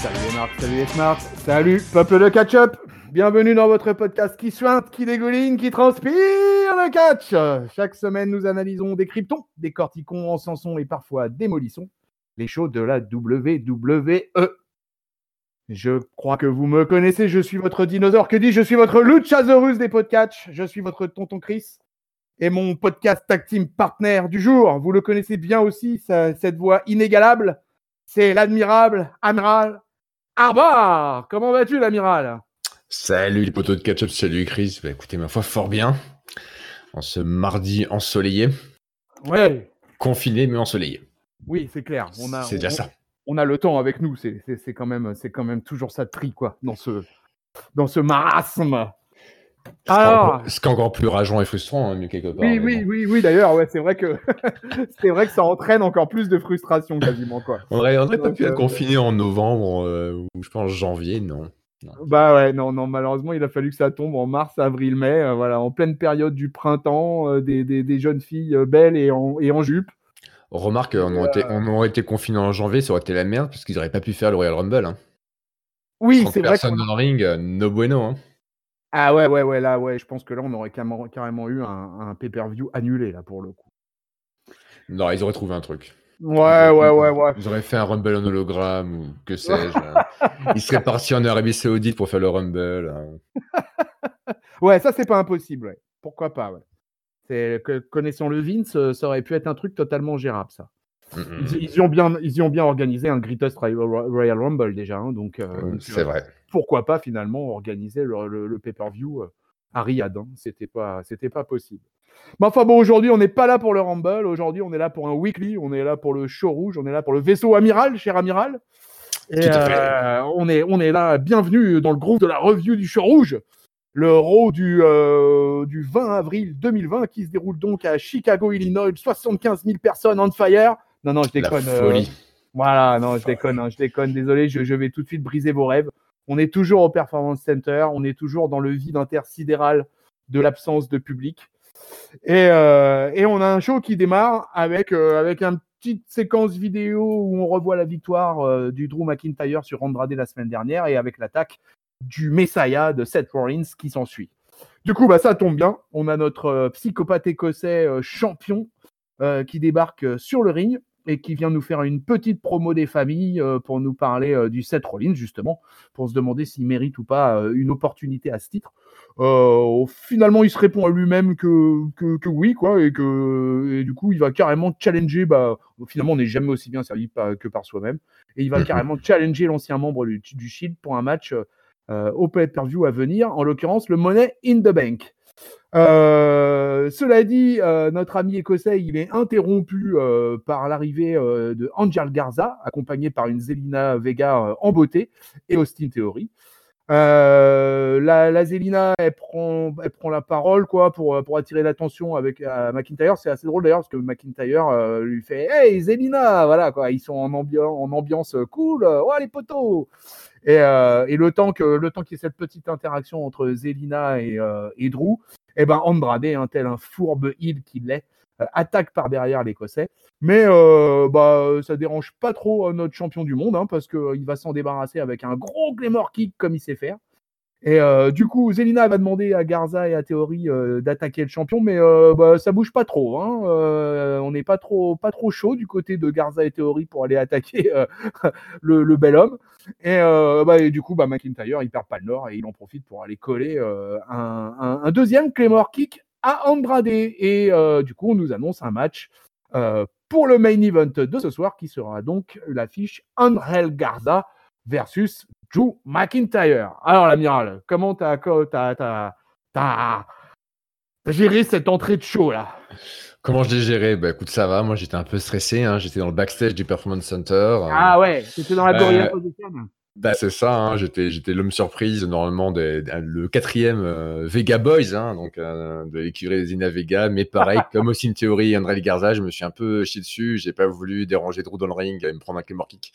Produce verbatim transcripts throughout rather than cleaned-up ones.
Salut les marques, salut les smarts, salut peuple de catch-up. Bienvenue dans votre podcast qui suinte, qui dégouline, qui transpire le catch. Chaque semaine, nous analysons, décryptons, décortiquons, encensons et parfois démolissons les shows de la W W E. Je crois que vous me connaissez, je suis votre dinosaure, que dis je suis votre Luchasaurus des podcasts, je suis votre tonton Chris et mon podcast tag team partner du jour. Vous le connaissez bien aussi, ça, cette voix inégalable, c'est l'admirable amiral Arbar. Comment vas-tu, l'amiral ? Salut les potos de catch-up, salut Chris. Bah, écoutez, ma foi, fort bien. En ce mardi ensoleillé. Ouais. Confiné, mais ensoleillé. Oui, c'est clair. On a, c'est on, déjà ça. On a le temps avec nous. C'est, c'est, c'est, quand même, c'est quand même toujours ça de tri, quoi, dans ce, dans ce marasme. Ce Alors, qui est encore plus rageant et frustrant, hein, quelque part. Oui, oui, bon. oui, oui. D'ailleurs, ouais, c'est vrai que c'est vrai que ça entraîne encore plus de frustration, quasiment, quoi. On aurait, on aurait Donc, pas pu euh, être confiné en novembre euh, ou je pense janvier, non. non. Bah ouais, non, non. Malheureusement, il a fallu que ça tombe en mars, avril, mai, euh, voilà, en pleine période du printemps, euh, des, des, des jeunes filles euh, belles et en, et en jupe. Remarque, on aurait, euh... été, on aurait été confinés en janvier, ça aurait été la merde parce qu'ils n'auraient pas pu faire le Royal Rumble. Hein. Oui, c'est vrai. Personne dans le ring, no bueno. Hein. Ah ouais, ouais, ouais, là, ouais, je pense que là, on aurait carrément, carrément eu un, un pay-per-view annulé, là, pour le coup. Non, ils auraient trouvé un truc. Ouais, ouais, ils, ouais, ouais. Ils auraient fait un Rumble en hologramme ou que sais-je. Ils seraient partis en Arabie Saoudite pour faire le Rumble. Ouais, ça, c'est pas impossible, ouais. Pourquoi pas, ouais. C'est, que, connaissant le Vince, ça aurait pu être un truc totalement gérable, ça. Mm-hmm. Ils, ils, y ont bien, ils y ont bien organisé un Greatest Royal Rumble, déjà, hein, donc, euh, euh, donc c'est euh, vrai. Pourquoi pas, finalement, organiser le, le, le pay-per-view à Riyad, hein. C'était pas, c'était pas possible. Mais enfin bon, aujourd'hui, on n'est pas là pour le Rumble. Aujourd'hui, on est là pour un weekly. On est là pour le show rouge. On est là pour le vaisseau amiral, cher amiral. Et Tout à fait. Euh, on, est, on est là, bienvenue dans le groupe de la review du show rouge. Le Raw du, euh, du vingt avril deux mille vingt qui se déroule donc à Chicago, Illinois. soixante-quinze mille personnes on fire. Non, non, je déconne. La folie. Euh, voilà, non, je déconne. Hein, je déconne. Désolé, je, je vais tout de suite briser vos rêves. On est toujours au Performance Center. On est toujours dans le vide intersidéral de l'absence de public. Et, euh, et on a un show qui démarre avec, euh, avec une petite séquence vidéo où on revoit la victoire euh, du Drew McIntyre sur Andrade la semaine dernière et avec l'attaque du Messiah de Seth Rollins qui s'ensuit. Du coup, bah, ça tombe bien. On a notre euh, psychopathe écossais euh, champion euh, qui débarque euh, sur le ring et qui vient nous faire une petite promo des familles euh, pour nous parler euh, du Seth Rollins, justement, pour se demander s'il mérite ou pas euh, une opportunité à ce titre. Euh, finalement, il se répond à lui-même que, que, que oui, quoi, et que et du coup, il va carrément challenger. Bah, finalement, on n'est jamais aussi bien servi par, que par soi-même, et il va mm-hmm. carrément challenger l'ancien membre du, du Shield pour un match euh, au pay-per-view à venir, en l'occurrence le Money in the Bank. Euh, cela dit, euh, notre ami écossais, il est interrompu euh, par l'arrivée euh, de Angel Garza, accompagné par une Zelina Vega euh, en beauté et Austin Theory. Euh, la, la Zelina, elle prend, elle prend la parole quoi pour pour attirer l'attention avec euh, McIntyre. C'est assez drôle d'ailleurs parce que McIntyre euh, lui fait hey Zelina, voilà quoi. Ils sont en ambiance, en ambiance cool. Ouais les potos. Et, euh, et le temps que le temps qu'il y ait cette petite interaction entre Zelina et, euh, et Drew, et ben Andrade, un tel un fourbe heel qu'il est, euh, attaque par derrière l'Écossais. Mais euh, bah, ça dérange pas trop euh, notre champion du monde, hein, parce qu'il euh, va s'en débarrasser avec un gros Claymore kick comme il sait faire. Et euh, du coup, Zelina va demander à Garza et à Theory euh, d'attaquer le champion, mais euh, bah, ça bouge pas trop. Hein. Euh, on n'est pas trop, pas trop chaud du côté de Garza et Theory pour aller attaquer euh, le, le bel homme. Et, euh, bah, et du coup, bah, McIntyre, il perd pas le nord et il en profite pour aller coller euh, un, un, un deuxième Claymore kick à Andrade. Et euh, du coup, on nous annonce un match euh, pour le main event de ce soir, qui sera donc l'affiche Angel Garza versus Drew McIntyre. Alors, l'amiral, comment t'as, t'as, t'as, t'as, t'as géré cette entrée de show, là ? Comment je l'ai géré ? Bah écoute, ça va, moi j'étais un peu stressé, hein. J'étais dans le backstage du Performance Center. Ah ouais, t'étais dans la Gorilla euh, Position. Bah c'est ça, hein, j'étais j'étais l'homme surprise normalement des, des, le quatrième euh, Vega Boys, hein, donc euh, de l'écurie des Zelina Vega, mais pareil comme aussi une théorie André Garza, je me suis un peu chié dessus, j'ai pas voulu déranger Drew dans le ring et me prendre un Claymore kick.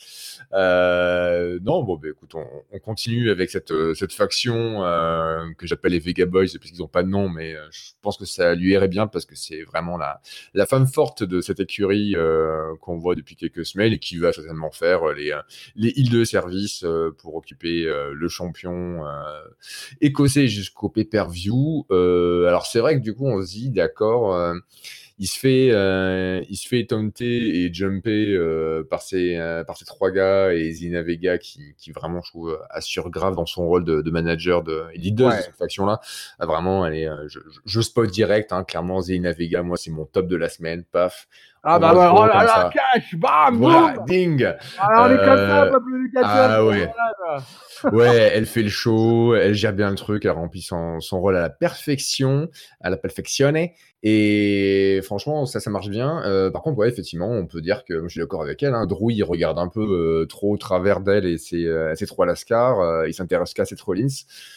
Euh, non bon bah écoute, on, on continue avec cette cette faction euh, que j'appelle les Vega Boys parce qu'ils ont pas de nom, mais euh, je pense que ça lui irait bien parce que c'est vraiment la la femme forte de cette écurie euh, qu'on voit depuis quelques semaines et qui va certainement faire les les heals de service euh, pour occuper euh, le champion euh, écossais jusqu'au pay-per-view. Euh, alors c'est vrai que du coup on se dit d'accord, euh, il se fait euh, il se fait taunter et jumper euh, par ces euh, par ces trois gars et Zelina Vega qui qui vraiment je trouve assure grave dans son rôle de, de manager de et leader de Ouais. cette faction là. Vraiment elle est euh, je, je, je spot direct hein, clairement Zelina Vega moi c'est mon top de la semaine paf. Ah On bah, va bah, oh draw là comme là, ça. cash, bam, Voilà, boum. ding. Alors on est comme ça, Euh, peuple du catch-up. ah ouais. Voilà. Ouais, elle fait le show, elle gère bien le truc, elle remplit son, son rôle à la perfection, à la perfectione. Et franchement, ça, ça marche bien. Euh, par contre, ouais, effectivement, on peut dire que je suis d'accord avec elle. Hein, Drew, il regarde un peu euh, trop au travers d'elle et ses, euh, ses trois lascars. Euh, il s'intéresse qu'à Seth Rollins.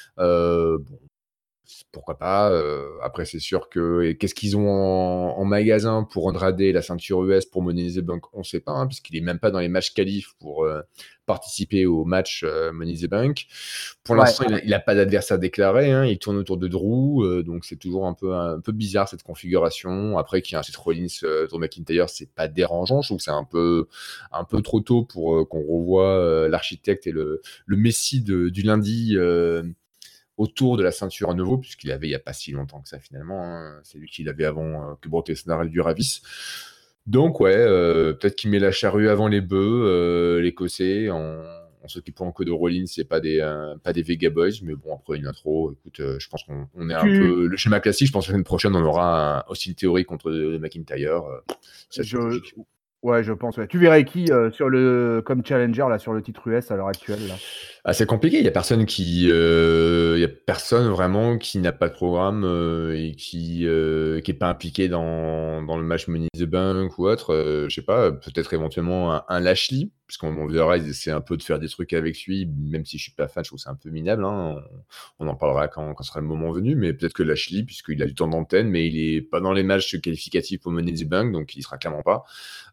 Euh, bon, pourquoi pas. Euh, après, c'est sûr que et qu'est-ce qu'ils ont en, en magasin pour Andrade et la ceinture U S pour Money in the Bank, on ne sait pas, hein, puisqu'il est même pas dans les matchs qualifs pour euh, participer au match euh, Money in the Bank. Pour Ouais. l'instant, il n'a pas d'adversaire déclaré. Hein, il tourne autour de Drew, euh, donc c'est toujours un peu un peu bizarre cette configuration. Après, qu'il y a un Seth Rollins, euh, Drew McIntyre, c'est pas dérangeant. Je trouve que c'est un peu un peu trop tôt pour euh, qu'on revoie euh, l'architecte et le le messie de, du lundi. Euh, autour de la ceinture à nouveau, puisqu'il avait il n'y a pas si longtemps que ça finalement. Hein. C'est lui qui l'avait avant euh, que Brock Lesnar et du Ravis. Donc ouais, euh, peut-être qu'il met la charrue avant les bœufs, euh, l'Écossais, en, en s'occupant que de Rollins et pas des, euh, pas des Vega Boys. Mais bon, après une intro, écoute, euh, je pense qu'on on est un Tu, peu... Le schéma classique, je pense que la semaine prochaine, on aura un Austin Theory contre McIntyre. Euh, c'est je, logique. ouais, je pense. Ouais. Tu verrais qui euh, sur le comme challenger là sur le titre U S à l'heure actuelle là? Ah, c'est compliqué, il y a personne qui, euh, il y a personne vraiment qui n'a pas de programme euh, et qui euh, qui est pas impliqué dans, dans le match Money in the Bank ou autre. Euh, je sais pas, peut-être éventuellement un, un Lashley, puisqu'on on verra, ils essaient un peu de faire des trucs avec lui, même si je suis pas fan, je trouve que c'est un peu minable. Hein. On, on en parlera quand, quand sera le moment venu, mais peut-être que Lashley, puisqu'il a du temps d'antenne, mais il est pas dans les matchs qualificatifs pour Money in the Bank, donc il sera clairement pas.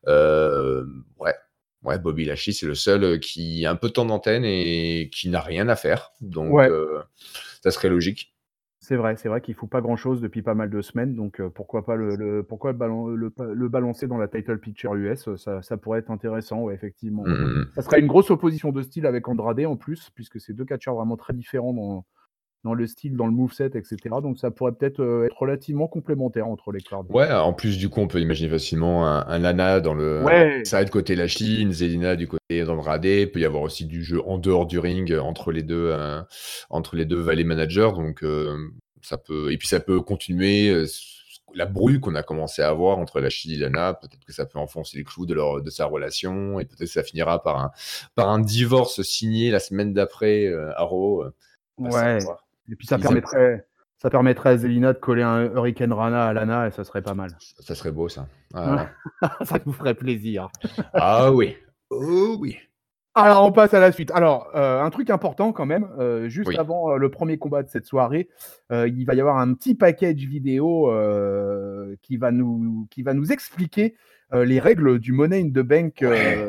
Euh, ouais. Ouais, Bobby Lashley, c'est le seul euh, qui a un peu de temps d'antenne et qui n'a rien à faire. Donc, Ouais, euh, ça serait logique. c'est vrai, c'est vrai qu'il faut pas grand-chose depuis pas mal de semaines, donc euh, pourquoi pas le, le pourquoi le, balan- le, le balancer dans la title picture U S, euh, ça, ça pourrait être intéressant, ouais, effectivement. Ouais. Mm, Ça serait une grosse opposition de style avec Andrade en plus, puisque c'est deux catcheurs vraiment très différents dans, dans le style, dans le moveset, et cetera. Donc ça pourrait peut-être euh, être relativement complémentaire entre les cards. Ouais, en plus, du coup, on peut imaginer facilement un, un Lana dans le Ouais, side côté Lashley, une Zelina du côté d'Andrade. Il peut y avoir aussi du jeu en dehors du ring euh, entre les deux, euh, entre les deux Valley Managers. Donc, euh, ça peut, et puis ça peut continuer euh, la brouille qu'on a commencé à avoir entre Lashley et Lana. Peut-être que ça peut enfoncer les clous de leur, de sa relation et peut-être que ça finira par un, par un divorce signé la semaine d'après euh, à Raw. euh, Pas ouais. savoir. Et puis ça Ils aiment- permettrait, ça permettrait à Zelina de coller un Hurricane Rana à Lana et ça serait pas mal. Ça serait beau, ça. Ah, là. Ça nous ferait plaisir. Ah oui. Oh oui. Alors, on passe à la suite. Alors, euh, un truc important quand même, euh, juste Oui. avant euh, le premier combat de cette soirée, euh, il va y avoir un petit package vidéo euh, qui, va nous, qui va nous expliquer euh, les règles du Money in the Bank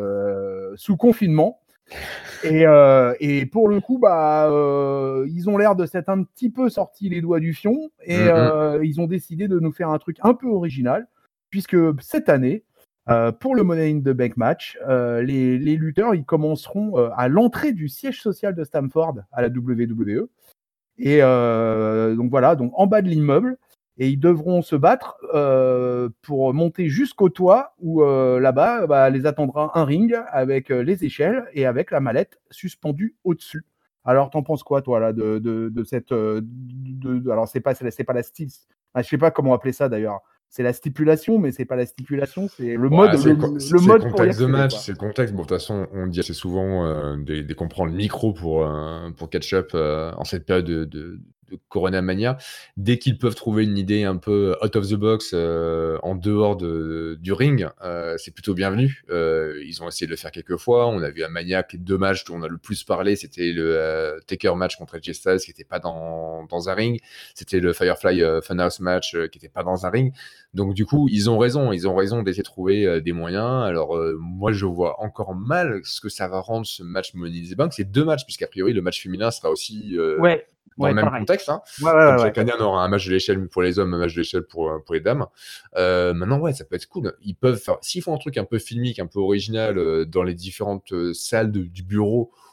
euh, sous confinement. Et, euh, et pour le coup, bah, euh, ils ont l'air de s'être un petit peu sortis les doigts du fion et Mm, mm. euh, ils ont décidé de nous faire un truc un peu original, puisque cette année, euh, pour le Money in the Bank match, euh, les, les lutteurs ils commenceront euh, à l'entrée du siège social de Stamford à la W W E. Et euh, donc voilà, donc en bas de l'immeuble. Et ils devront se battre euh, pour monter jusqu'au toit où euh, là-bas bah, les attendra un ring avec euh, les échelles et avec la mallette suspendue au-dessus. Alors, t'en penses quoi, toi, là, de, de, de cette. euh, de, de- alors, c'est pas, c'est pas la style. Ah, je sais pas comment appeler ça d'ailleurs. C'est la stipulation, mais c'est pas la stipulation, c'est le mode, Ouais, c'est le, le, con- le c'est le mode pour y contexte de accéder, match, quoi. c'est le contexte. Bon, de toute façon, on dit assez souvent euh, dès, dès qu'on prend le micro pour, euh, pour catch up euh, en cette période de, de, de Corona Mania, dès qu'ils peuvent trouver une idée un peu out of the box euh, en dehors de, du ring, euh, c'est plutôt bienvenu. Euh, ils ont essayé de le faire quelques fois. On a vu à Mania que les deux matchs dont on a le plus parlé, c'était le euh, Taker match contre J Styles qui n'était pas dans, dans un ring. C'était le Firefly euh, Funhouse match euh, qui n'était pas dans un ring. Donc du coup, ils ont raison, ils ont raison d'essayer de trouver euh, des moyens. Alors euh, moi, je vois encore mal ce que ça va rendre ce match Money in the Bank. C'est deux matchs, puisqu'a priori, le match féminin sera aussi euh, Ouais, dans ouais, le même pareil. contexte. Hein. Ouais, ouais, Comme ouais. chaque année, on aura un match de l'échelle pour les hommes, un match de l'échelle pour, pour les dames. Euh, maintenant, ouais, ça peut être cool. Ils peuvent faire, s'ils font un truc un peu filmique, un peu original euh, dans les différentes euh, salles de- du bureau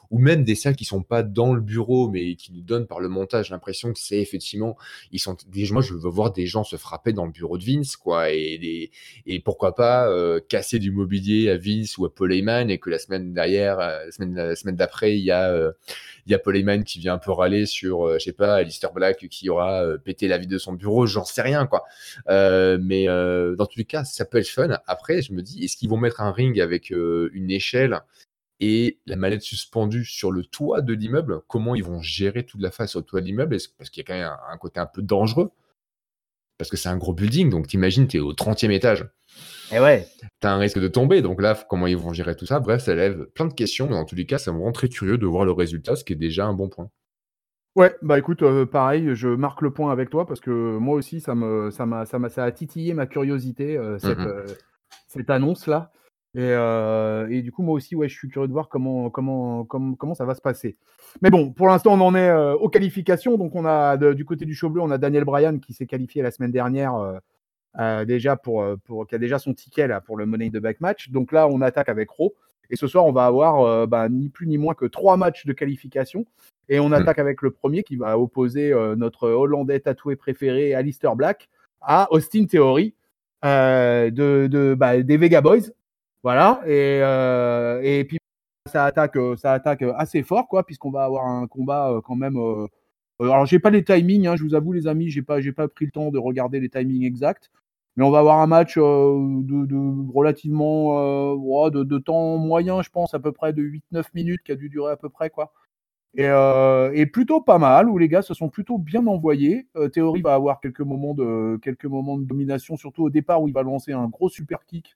ou même des salles qui sont pas dans le bureau, mais qui nous donnent par le montage l'impression que c'est effectivement, ils sont des, moi je veux voir des gens se frapper dans le bureau de Vince, quoi, et, des, et pourquoi pas euh, casser du mobilier à Vince ou à Paul Heyman, et que la semaine derrière, euh, la semaine, la semaine d'après, il y a euh, il y a Paul Heyman qui vient un peu râler sur, euh, je sais pas, Aleister Black qui aura euh, pété la vitre de son bureau, j'en sais rien, quoi. Euh, mais euh, dans tous les cas, ça peut être fun. Après, je me dis, est-ce qu'ils vont mettre un ring avec euh, une échelle et la mallette suspendue sur le toit de l'immeuble? Comment ils vont gérer toute la face au toit de l'immeuble? Est-ce- Parce qu'il y a quand même un, un côté un peu dangereux, parce que c'est un gros building, donc t'imagines, t'es au trentième étage. Et ouais. T'as un risque de tomber, donc là, comment ils vont gérer tout ça? Bref, ça lève plein de questions, mais dans tous les cas, ça me rend très curieux de voir le résultat, ce qui est déjà un bon point. Ouais, bah écoute, euh, pareil, je marque le point avec toi parce que moi aussi, ça me, ça m'a, ça m'a, ça a titillé ma curiosité euh, cette, Mhm. euh, cette annonce-là. Et, euh, et du coup, moi aussi, ouais, je suis curieux de voir comment, comment, comment, comment ça va se passer. Mais bon, pour l'instant, on en est euh, aux qualifications. Donc, on a de- du côté du show bleu, on a Daniel Bryan qui s'est qualifié la semaine dernière euh, euh, déjà pour, euh, pour, qui a déjà son ticket là pour le Money in the Bank match. Donc là, on attaque avec Raw. Et ce soir, on va avoir euh, bah, ni plus ni moins que trois matchs de qualification. Et on Mhm. attaque avec le premier qui va opposer euh, notre Hollandais tatoué préféré, Aleister Black, à Austin Theory euh, de, de, bah, des Vega Boys. Voilà. Et, euh, et puis, ça attaque, euh, ça attaque assez fort, quoi, puisqu'on va avoir un combat euh, quand même. Euh, alors, j'ai pas les timings, hein, je vous avoue, les amis, j'ai pas, j'ai pas pris le temps de regarder les timings exacts. Mais on va avoir un match euh, de, de relativement euh, ouais, de, de temps moyen, je pense, à peu près de huit neuf minutes, qui a dû durer à peu près, quoi. Et, euh, et plutôt pas mal, où les gars se sont plutôt bien envoyés. Euh, Theory va avoir quelques moments, de, quelques moments de domination, surtout au départ où il va lancer un gros super kick.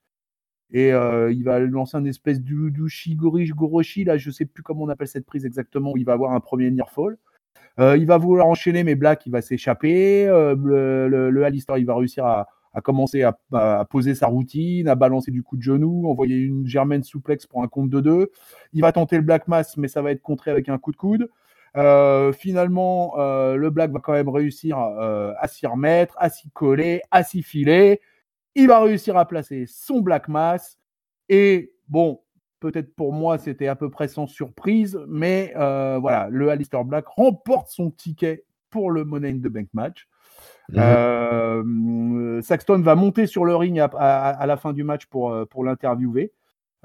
Et euh, il va lancer un espèce d'Ushigori Goroshi, là, je sais plus comment on appelle cette prise exactement, où il va avoir un premier near fall. Euh, il va vouloir enchaîner, mais Black, il va s'échapper. Euh, le, le, le Alistair, il va réussir à, à commencer à, à poser sa routine, à balancer du coup de genou, envoyer une Germaine souplex pour un compte de deux. Il va tenter le Black Mass, mais ça va être contré avec un coup de coude. Euh, finalement, euh, le Black va quand même réussir euh, à s'y remettre, à s'y coller, à s'y filer. Il va réussir à placer son Black Mass. Et bon, peut-être pour moi, c'était à peu près sans surprise, mais euh, voilà, le Aleister Black remporte son ticket pour le Money in the Bank match. Mhm. Euh, Saxton va monter sur le ring à, à, à la fin du match pour, pour l'interviewer.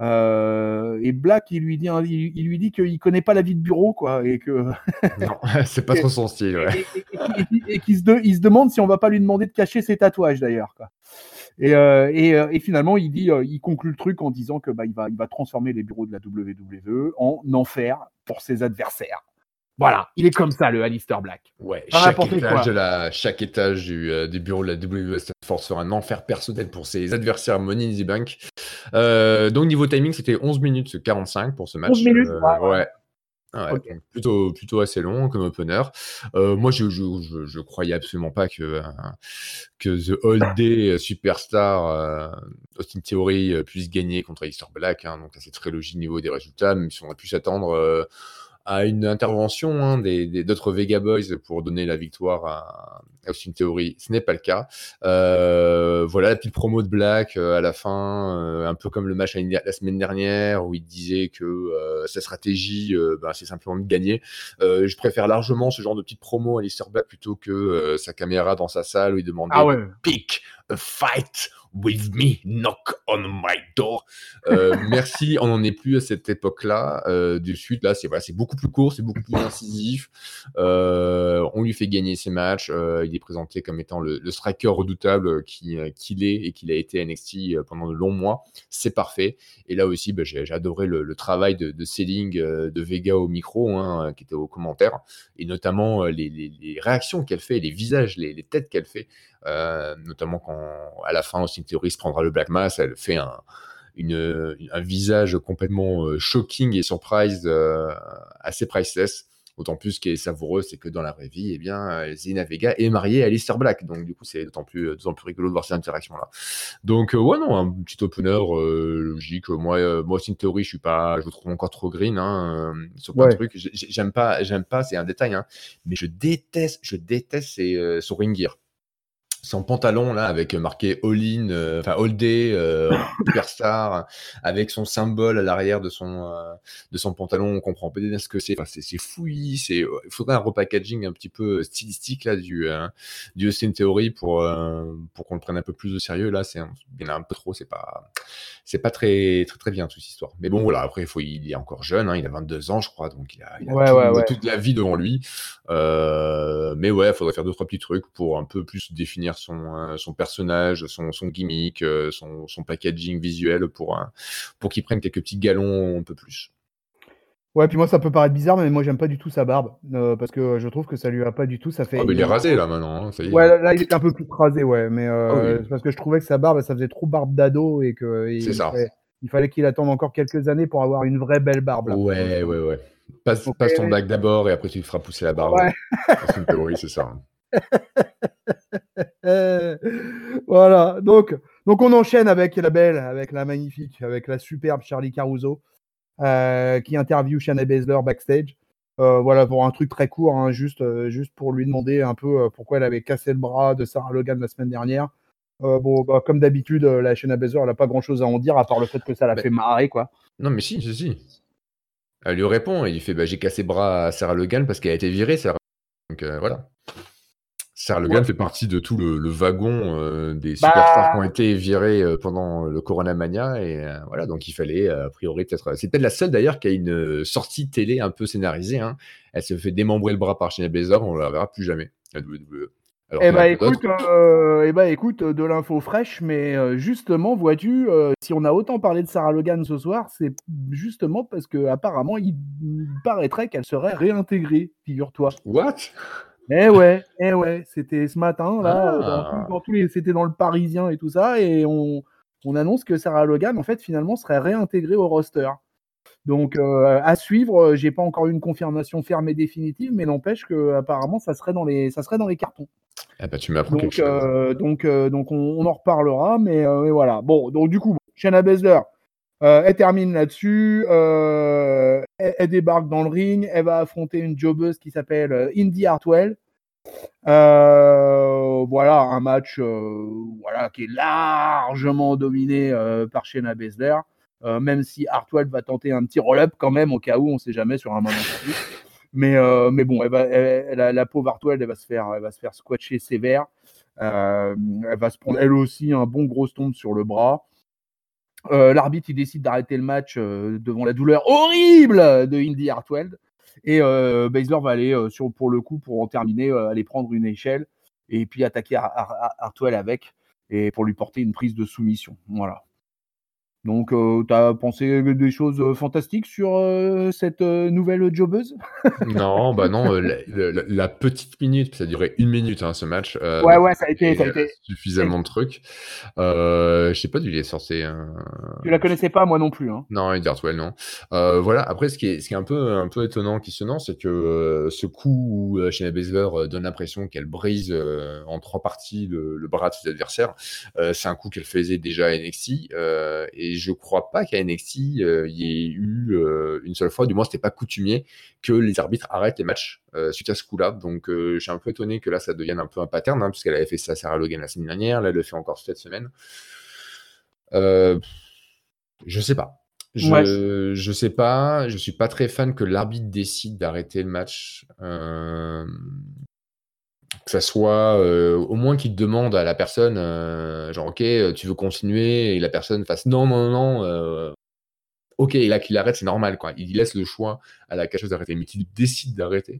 Euh, et Black, il lui dit, il, il lui dit qu'il connaît pas la vie de bureau, quoi, et que Non, c'est pas trop son style, ouais. et, et, et, et, et qu'il se, de, il se demande si on va pas lui demander de cacher ses tatouages d'ailleurs, quoi. Et, euh, et, euh, et finalement, il dit, euh, il conclut le truc en disant que bah, il va, il va transformer les bureaux de la W W E en enfer pour ses adversaires. Voilà, il est comme ça, le Aleister Black. Ouais, Pas chaque n'importe étage, quoi. de la, chaque étage du, euh, du bureau de la W W E Stanford sera un enfer personnel pour ses adversaires Money in the Bank. Euh, donc, niveau timing, c'était onze minutes quarante-cinq pour ce onze match. minutes, Euh, ouais, ouais. ouais. Ouais, Ok. donc plutôt, plutôt assez long comme opener. Euh, moi, je, je, je, je croyais absolument pas que, euh, que The All Day Superstar euh, Austin Theory euh, puisse gagner contre Aleister Black. Hein, donc, c'est très logique au niveau des résultats, même si on aurait pu s'attendre euh, à une intervention hein, des, des, d'autres Vega Boys pour donner la victoire à, à Austin Theory. Ce n'est pas le cas. Euh, voilà la petite promo de Black euh, à la fin, euh, un peu comme le match la, la semaine dernière où il disait que euh, sa stratégie, euh, ben, c'est simplement de gagner. Euh, je préfère largement ce genre de petite promo à Aleister Black plutôt que euh, sa caméra dans sa salle où il demandait Ah ouais. de pick a fight with me, knock on my door. Euh, merci, on n'en est plus à cette époque-là. Euh, du sud, là, c'est voilà, c'est beaucoup plus court, c'est beaucoup plus incisif. Euh, on lui fait gagner ses matchs. Euh, il est présenté comme étant le, le striker redoutable qui, euh, qu'il est et qu'il a été à N X T pendant de longs mois. C'est parfait. Et là aussi, bah, j'ai, j'ai adoré le, le travail de, de selling euh, de Vega au micro, hein, qui était aux commentaires, et notamment euh, les, les, les réactions qu'elle fait, les visages, les, les têtes qu'elle fait. Euh, notamment quand à la fin Austin Theory se prendra le Black Mass, elle fait un, une, un visage complètement euh, shocking et surprise, euh, assez priceless. D'autant plus ce qui est savoureux, c'est que dans la vraie vie, eh bien, Zelina Vega est mariée à Aleister Black, donc du coup c'est d'autant plus, d'autant plus rigolo de voir ces interactions-là. Donc euh, ouais non, un petit opener euh, logique. Moi, euh, moi Austin Theory, je suis pas, je le trouve encore trop green hein, euh, sur plein de Ouais. trucs. J'ai- J'aime pas, j'aime pas, c'est un détail, hein, mais je déteste, je déteste ses, euh, son ring gear. son pantalon là avec marqué All In, euh, enfin All Day, euh, Superstar, avec son symbole à l'arrière de son euh, de son pantalon, on comprend pas bien ce que c'est. Enfin, c'est c'est fouillis, c'est il faudrait un repackaging un petit peu stylistique là du euh, du Austin Theory pour euh, pour qu'on le prenne un peu plus au sérieux. Là, c'est un- il y en a un peu trop, c'est pas c'est pas très très très bien toute cette histoire. Mais bon voilà, après il faut il est encore jeune, hein, il a vingt-deux ans je crois, donc il a, il a Ouais, tout- ouais, ouais. toute la vie devant lui. Euh, mais ouais, il faudrait faire deux trois petits trucs pour un peu plus définir son euh, son personnage, son son gimmick, euh, son son packaging visuel pour euh, pour qu'il prenne quelques petits galons un peu plus. Ouais, puis moi, ça peut paraître bizarre, mais moi, j'aime pas du tout sa barbe. euh, parce que je trouve que ça lui va pas du tout. Ça Ah fait. mais il est il- rasé là maintenant, hein, ça y est. Ouais, Hein. là, là, il est un peu plus rasé, ouais. Mais Ah euh, oui, c'est parce que je trouvais que sa barbe, ça faisait trop barbe d'ado et que et c'est il ça. fallait, il fallait qu'il attende encore quelques années pour avoir une vraie belle barbe, là, pour Ouais, l'instant. ouais, ouais. Passe, Donc, passe ton euh, bac d'abord et après tu te feras pousser la barbe. ouais. C'est une théorie, c'est ça. Hein. Euh, voilà. Donc, donc, on enchaîne avec la belle, avec la magnifique, avec la superbe Charlie Caruso, euh, qui interviewe Shayna Baszler backstage. Euh, voilà, pour un truc très court, hein, juste, euh, juste pour lui demander un peu euh, pourquoi elle avait cassé le bras de Sarah Logan la semaine dernière. Euh, bon, bah, comme d'habitude, euh, la Shayna Baszler, elle a pas grand chose à en dire, à part le fait que ça l'a Bah, fait marrer, quoi. non mais si, si, si. Elle lui répond et il fait bah, j'ai cassé le bras à Sarah Logan parce qu'elle a été virée, Sarah. Donc euh, voilà. Sarah Ouais. Logan fait partie de tout le, le wagon euh, des superstars qui ont Bah, été virés euh, pendant le Corona Mania et euh, voilà donc il fallait euh, a priori peut-être c'est peut-être la seule d'ailleurs qui a une euh, sortie télé un peu scénarisée. Hein. Elle se fait démembrer le bras par Shayna Baszler, on la verra plus jamais la W W E. Alors eh qu'il y en a bah plein écoute, d'autres. euh, eh bah écoute, de l'info fraîche, mais euh, justement, vois-tu, euh, si on a autant parlé de Sarah Logan ce soir, c'est justement parce que apparemment, il, il paraîtrait qu'elle serait réintégrée, figure-toi. What? Eh ouais, eh ouais, c'était ce matin là, euh, dans, tout- Ah. dans tous les, c'était dans le Parisien et tout ça, et on, on annonce que Sarah Logan, en fait, finalement, serait réintégrée au roster. Donc euh, à suivre, euh, j'ai pas encore eu une confirmation ferme et définitive, mais n'empêche que apparemment, ça serait dans les, ça serait dans les cartons. Ah bah tu m'apprends quelque Donc, chose. euh, donc, euh, donc on, on en reparlera, mais, euh, mais voilà. Bon, donc du coup, Shayna Baszler, euh, elle termine là-dessus. Euh, elle, elle débarque dans le ring. Elle va affronter une jobbeuse qui s'appelle euh, Indy Hartwell. Euh, voilà, un match euh, voilà, qui est largement dominé euh, par Shayna Baszler. Euh, même si Hartwell va tenter un petit roll-up quand même, au cas où, on ne sait jamais sur un malentendu. Mais, euh, mais bon, elle va, elle, la, la pauvre Hartwell, elle va se faire, elle va se faire squatcher sévère. Euh, elle va se prendre elle aussi un bon gros stomp sur le bras. Euh, L'arbitre il décide d'arrêter le match euh, devant la douleur horrible de Indy Hartwell. Et euh, Baszler va aller euh, sur, pour le coup, pour en terminer, euh, aller prendre une échelle et puis attaquer Har- Har- Hartwell avec, et pour lui porter une prise de soumission. Voilà. Donc, euh, tu as pensé des choses euh, fantastiques sur euh, cette euh, nouvelle jobbeuse? Non, bah non, euh, la, la- la petite minute, ça a duré une minute hein, ce match, euh, Ouais, m'a ouais, ça a été, ça a fait euh, été. suffisamment de trucs. Euh, je sais pas d'où il est sorti. Hein. Tu la connaissais pas, moi non plus. Hein. Non, Eddie Hartwell, non. Euh, voilà. Après, ce qui est, ce qui est un peu, un peu étonnant, questionnant, c'est que euh, ce coup où euh, Shayna Baszler euh, donne l'impression qu'elle brise euh, en trois parties le, le bras de ses adversaires, euh, c'est un coup qu'elle faisait déjà à N X T. Euh, et je crois pas qu'à N X T, euh, il y ait eu euh, une seule fois, du moins, c'était pas coutumier, que les arbitres arrêtent les matchs euh, suite à ce coup-là. Donc, euh, je suis un peu étonné que là, ça devienne un peu un pattern, hein, puisqu'elle avait fait ça à Sarah Logan la semaine dernière, là, elle le fait encore cette semaine. Euh, je sais pas. Ouais. Je je sais pas, je suis pas très fan que l'arbitre décide d'arrêter le match. Euh, que ça soit euh, au moins qu'il demande à la personne, euh, genre ok, tu veux continuer et la personne fasse non non non, euh, ok et là qu'il arrête, c'est normal quoi. Il laisse le choix à la cacheuse d'arrêter, mais qu'il décide d'arrêter.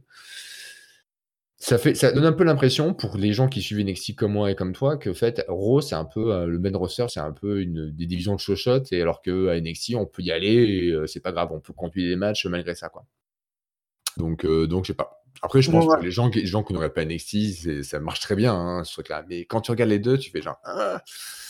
Ça fait, ça donne un peu l'impression pour les gens qui suivent N X T comme moi et comme toi que en fait Raw c'est un peu euh, le main roster, c'est un peu une des divisions de chochotte et alors que à N X T on peut y aller et euh, c'est pas grave, on peut continuer les matchs malgré ça quoi. Donc euh, donc je sais pas. Après je pense Ouais. que les gens qui les gens qui n'auraient pas N X T c'est- ça marche très bien hein, ce truc là. Mais quand tu regardes les deux tu fais genre ah,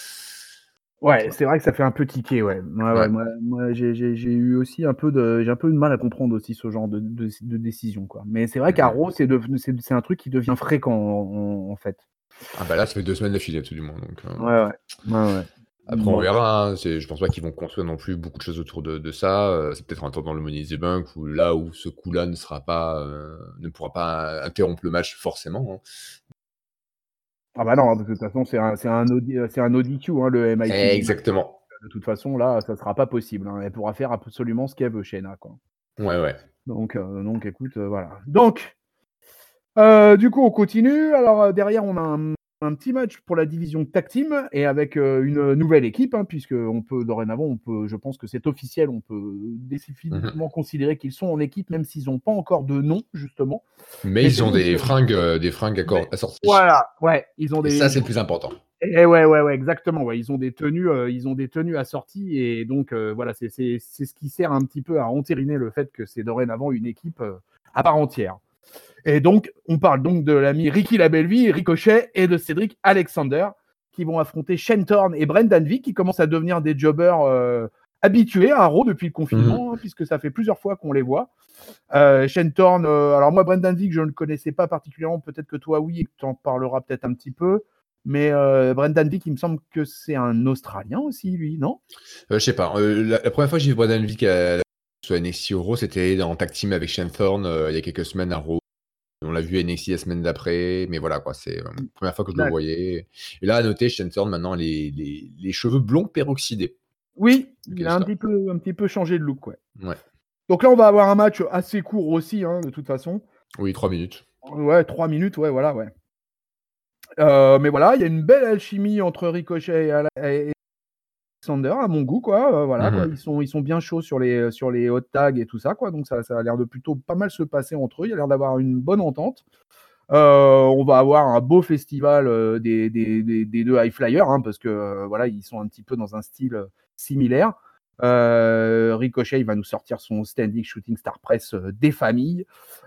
Ouais, tu vois. c'est vrai que ça fait un peu tiquer, ouais. Ouais, ouais, Ouais. moi, moi j'ai j'ai- j'ai eu aussi un peu de, j'ai un peu de mal à comprendre aussi ce genre de, de, de décision, quoi. Mais c'est vrai qu'à Mhm. Raw, c'est devenu- c'est c'est un truc qui devient fréquent, en, en fait. Ah bah là ça fait deux semaines d'affilée tout du moins donc. euh, Ouais, ouais. Ouais, ouais. Après, on Bon. verra. Hein. C'est, je pense pas qu'ils vont construire non plus beaucoup de choses autour de, de ça. Euh, c'est peut-être un temps dans le Money in the Bank où là où ce coup-là ne sera pas, euh, ne pourra pas interrompre le match forcément. Hein. Ah bah non, de toute façon, c'est un, c'est un, Audi, c'est un Audi Q, hein, le M I T. Exactement. De toute façon, là, ça sera pas possible. Hein. Elle pourra faire absolument ce qu'elle veut, Shayna, quoi. Ouais, ouais. Donc, euh, donc écoute, euh, voilà. Donc, euh, du coup, on continue. Alors, euh, derrière, on a un, un petit match pour la division Tag Team et avec euh, une nouvelle équipe, hein, puisque on peut, dorénavant, on peut, je pense que c'est officiel, on peut définitivement Mhm. considérer qu'ils sont en équipe, même s'ils n'ont pas encore de nom, justement. Mais Mais ils c'est ont donc, des euh, fringues, euh, des fringues mais- accor- assorties. voilà, ouais, ils ont Et des, ça, ils c'est le ont- plus important. et ouais, ouais, ouais, exactement. Ouais, ils ont des tenues, euh, ils ont des tenues assorties et donc euh, voilà, c'est, c'est, c'est ce qui sert un petit peu à entériner le fait que c'est dorénavant une équipe euh, à part entière. Et donc, on parle donc de l'ami Ricky Labelleville, Ricochet et de Cédric Alexander qui vont affronter Shane Thorne et Brendan Vee qui commencent à devenir des jobbers euh, habitués à Raw depuis le confinement, Mhm. hein, puisque ça fait plusieurs fois qu'on les voit. Euh, Shane Thorne, euh, alors moi, Brendan Vee, je ne le connaissais pas particulièrement, peut-être que toi, oui, et que tu en parleras peut-être un petit peu. Mais euh, Brendan Vee, il me semble que c'est un Australien aussi, lui, non? Euh, je sais pas. euh, la, la première fois que j'ai vu Brendan Vlick à sur N X T Euro, c'était en tag team avec Shane Thorne euh, il y a quelques semaines à Raw. On l'a vu à N X T la semaine d'après, mais voilà quoi, c'est euh, la première fois que je le D'accord. voyais. Et là, à noter, Shane Thorne, maintenant, les, les, les cheveux blonds peroxydés. Oui, Ok, il a c'est un ça. petit peu, un petit peu changé de look, ouais. Ouais. Donc là, on va avoir un match assez court aussi, hein, de toute façon. Oui, trois minutes. Ouais, trois minutes, ouais, voilà, ouais. Euh, mais voilà, il y a une belle alchimie entre Ricochet et, Ala- et Alexander, à mon goût, quoi. Euh, voilà, quoi. Mhm. Ils sont, ils sont bien chauds sur les, sur les hot tags et tout ça, quoi. Donc ça, ça a l'air de plutôt pas mal se passer entre eux. Il y a l'air d'avoir une bonne entente. Euh, on va avoir un beau festival euh, des, des, des, des deux high flyers, hein, parce que euh, voilà, ils sont un petit peu dans un style euh, similaire. Euh, Ricochet, il va nous sortir son standing shooting star press euh, des familles.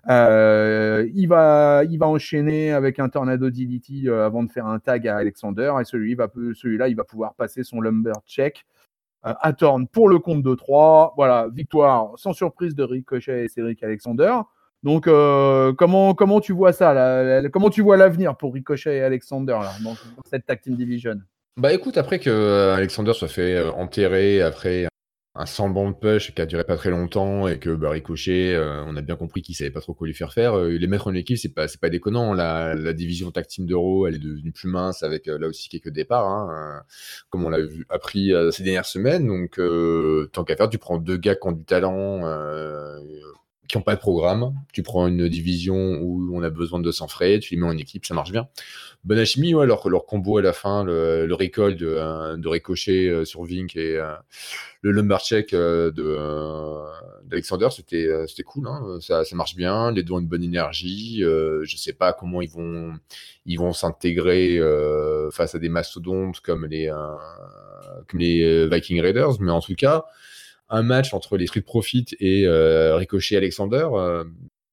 Euh, il va, il va enchaîner avec un tornado D D T euh, avant de faire un tag à Alexander, et celui va, celui-là, il va pouvoir passer son lumberjack euh, à Thorne pour le compte de trois. Voilà, victoire sans surprise de Ricochet et Cédric Alexander. Donc, euh, comment, comment tu vois ça là, comment tu vois l'avenir pour Ricochet et Alexander là, dans, dans cette tag team division? Bah écoute, après que euh, Alexander soit fait euh, enterrer après un semblant de push qui a duré pas très longtemps et que bah, Ricochet, euh, on a bien compris qu'il savait pas trop quoi lui faire faire, euh, les mettre en équipe, c'est pas, c'est pas déconnant. La, la division tag team d'Euro, elle est devenue plus mince avec euh, là aussi quelques départs, hein, euh, comme on l'a vu, appris euh, ces dernières semaines. Donc, euh, tant qu'à faire, tu prends deux gars qui ont du talent, euh, qui n'ont pas de programme. Tu prends une division où on a besoin de sang frais, tu les mets en équipe, ça marche bien. Bonne alchimie, ouais, leur, leur combo à la fin, le, le recall de, euh, de Ricochet euh, sur Vink et euh, le lumbercheck euh, de, euh, d'Alexander, c'était, euh, c'était cool, hein, ça, ça marche bien, les deux ont une bonne énergie, euh, je sais pas comment ils vont, ils vont s'intégrer euh, face à des mastodontes comme les, euh, comme les Viking Raiders, mais en tout cas, un match entre les Street Profits et euh, Ricochet et Alexander, euh,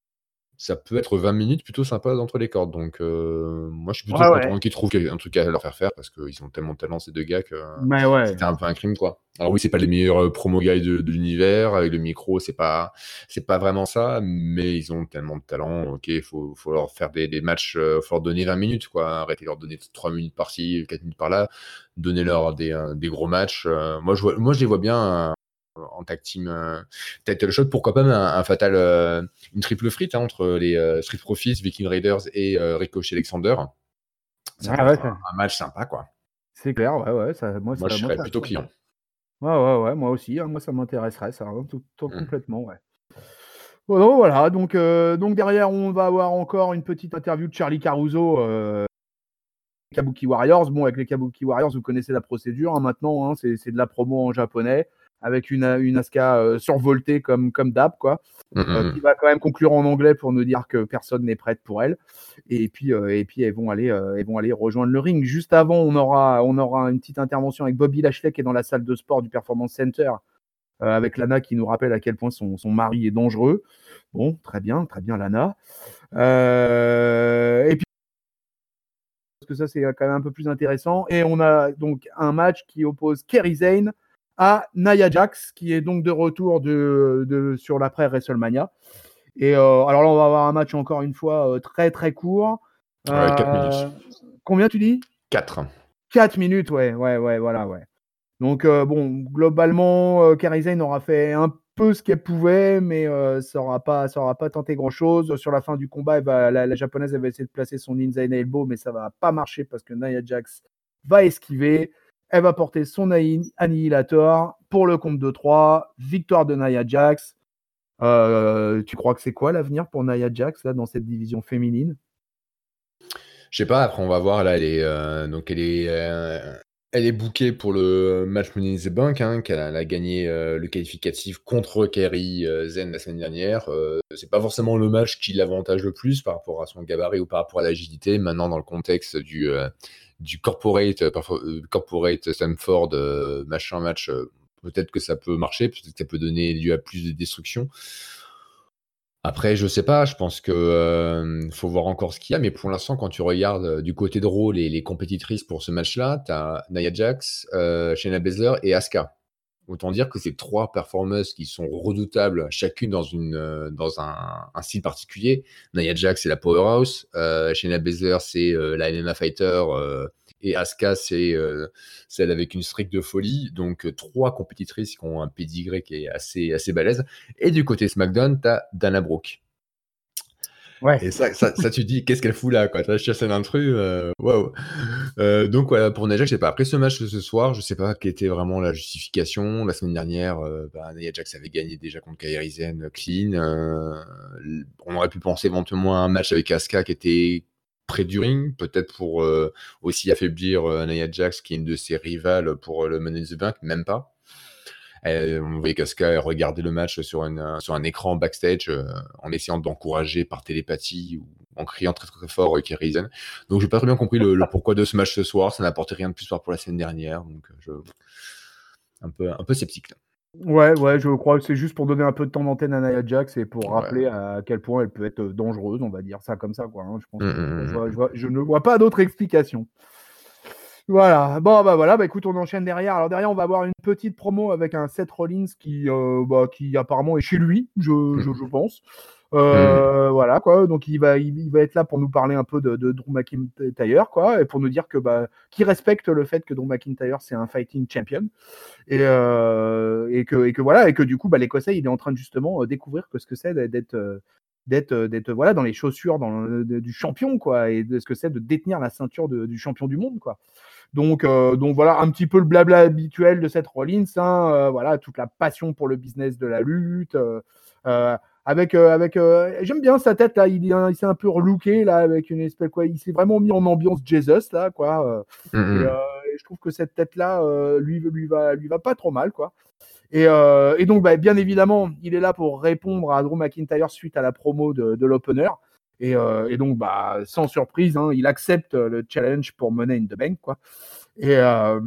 ça peut être vingt minutes plutôt sympa d'entre les cordes. Donc, euh, moi, je suis plutôt Ouais, ouais. content qu'ils trouvent un truc à leur faire faire parce qu'ils ont tellement de talent, ces deux gars, que euh, Mais ouais. c'était un peu un crime, quoi. Alors, oui, c'est pas les meilleurs euh, promo guys de, de l'univers. Avec le micro, c'est pas, c'est pas vraiment ça, mais ils ont tellement de talent. Ok, il faut, faut leur faire des, des matchs, euh, faut leur donner vingt minutes, quoi. Arrêtez de leur donner trois minutes par-ci, quatre minutes par-là. Donnez-leur des, euh, des gros matchs. Euh, moi, je vois, moi, je les vois bien. Euh, en tag team euh, title shot, pourquoi pas un, un fatal, euh, une triple frite hein, entre les euh, Street Profits, Viking Raiders et euh, Ricochet Alexander. Ça Ouais, peut ouais, être un, ça, un match sympa, quoi. c'est clair. Ouais, ouais. Ça, moi, Moi, je ça, moi, serais ça, plutôt ça- client. Ouais, ouais, ouais. Moi aussi. Hein, moi, ça m'intéresserait, ça, hein, tout, tout, Mm. complètement, ouais. Bon, voilà. Donc, euh, donc derrière, on va avoir encore une petite interview de Charlie Caruso. Euh, Kabuki Warriors. Bon, avec les Kabuki Warriors, vous connaissez la procédure hein, maintenant. Hein, c'est, c'est de la promo en japonais avec une, une Asuka euh, survoltée comme, comme d'hab, quoi. Mm, Euh, mm. qui va quand même conclure en anglais pour nous dire que personne n'est prête pour elle. Et puis, euh, et puis elles vont aller, euh, elles vont aller rejoindre le ring. Juste avant, on aura, on aura une petite intervention avec Bobby Lashley qui est dans la salle de sport du Performance Center euh, avec Lana qui nous rappelle à quel point son, son mari est dangereux. Bon, très bien, très bien Lana. Euh, et puis parce que ça c'est quand même un peu plus intéressant. Et on a donc un match qui oppose Kairi Sane à Nia Jax, qui est donc de retour de, de, sur l'après WrestleMania. Et euh, alors là, on va avoir un match encore une fois euh, très très court. Ouais, quatre Euh, minutes. combien tu dis? quatre. quatre minutes, ouais, ouais, ouais, voilà, ouais. Donc euh, bon, globalement, euh, Kairi Sane aura fait un peu ce qu'elle pouvait, mais euh, ça n'aura pas, ça aura pas tenté grand-chose. Sur la fin du combat, elle va, la, la japonaise elle va essayer de placer son inside elbow, mais ça va pas marcher parce que Nia Jax va esquiver. Elle va porter son annihilator pour le compte de trois. Victoire de Nia Jax. Euh, tu crois que c'est quoi l'avenir pour Nia Jax là, dans cette division féminine? Je sais pas, après on va voir, là, elle est, euh, donc elle est, euh, elle est bookée pour le match Money in the Bank, hein, qu'elle a, elle a gagné euh, le qualificatif contre Kairi euh, Zen la semaine dernière. Euh, c'est pas forcément le match qui l'avantage le plus par rapport à son gabarit ou par rapport à l'agilité. Maintenant, dans le contexte du, euh, du corporate, euh, parfois, euh, corporate Stamford, euh, machin match, euh, peut-être que ça peut marcher, peut-être que ça peut donner lieu à plus de destruction. Après, je sais pas, je pense que euh, faut voir encore ce qu'il y a, mais pour l'instant, quand tu regardes euh, du côté de Raw les, les compétitrices pour ce match-là, tu as Nia Jax, euh, Shayna Baszler et Asuka. Autant dire que c'est trois performeuses qui sont redoutables, chacune dans, une, euh, dans un, un style particulier. Nia Jax, c'est la powerhouse, euh, Shayna Baszler, c'est euh, la M M A fighter, euh, et Asuka, c'est euh, celle avec une streak de folie. Donc, euh, trois compétitrices qui ont un pedigree qui est assez, assez balèze. Et du côté SmackDown, tu as Dana Brooke. Ouais. Et ça, ça, ça, tu te dis, qu'est-ce qu'elle fout là, quoi. Tu vois, je chasse un intrus, euh, waouh. Euh, donc, voilà, pour Nia Jax, je sais pas. Après ce match de ce soir, je sais pas quelle était vraiment la justification. La semaine dernière, euh, bah, Nia Jax avait gagné déjà contre Kairi Sane euh, clean. Euh, on aurait pu penser éventuellement à un match avec Asuka qui était près du ring, peut-être pour euh, aussi affaiblir euh, Nia Jax, qui est une de ses rivales pour euh, le Money in the Bank, même pas. Elle, on voyait qu'Asuka regardait le match sur, une, sur un écran backstage euh, en essayant d'encourager par télépathie ou en criant très très, très fort euh, Kairi Sane. Donc j'ai pas très bien compris le, le pourquoi de ce match ce soir. Ça n'apportait rien de plus par rapport à la semaine dernière. Donc je un peu un peu sceptique là. Ouais, ouais, je crois que c'est juste pour donner un peu de temps d'antenne à Nia Jax et pour Ouais. rappeler à quel point elle peut être dangereuse, on va dire ça comme ça, quoi. Hein. Je pense Mmh, que mmh, je, mmh. vois, je, vois, je ne vois pas d'autre explication. Voilà, bon bah voilà, bah écoute, on enchaîne derrière. Alors derrière, on va avoir une petite promo avec un Seth Rollins qui, euh, bah, qui apparemment est chez lui, je, je, je pense. Euh, mmh. Voilà quoi, donc il va, il, il va être là pour nous parler un peu de, de Drew McIntyre, quoi, et pour nous dire que bah, qu'il respecte le fait que Drew McIntyre c'est un fighting champion et, euh, et que et que voilà et que du coup bah l'Écossais il est en train de justement découvrir que ce que c'est d'être d'être d'être voilà dans les chaussures dans le, de, du champion quoi et de ce que c'est de détenir la ceinture de, du champion du monde quoi. Donc, euh, donc voilà, un petit peu le blabla habituel de Seth Rollins, hein, euh, voilà, toute la passion pour le business de la lutte, euh, euh, avec, euh, avec, euh, j'aime bien sa tête là, il, il s'est un peu relooké là, avec une espèce quoi, il s'est vraiment mis en ambiance Jesus là, quoi, euh, Mmh, et, mmh. euh, et je trouve que cette tête là, euh, lui, lui va, lui va pas trop mal, quoi. Et, euh, et donc, bah, bien évidemment, il est là pour répondre à Drew McIntyre suite à la promo de, de l'opener. Et, euh, et donc, bah, sans surprise, hein, il accepte le challenge pour Money in the Bank, quoi. Et, euh,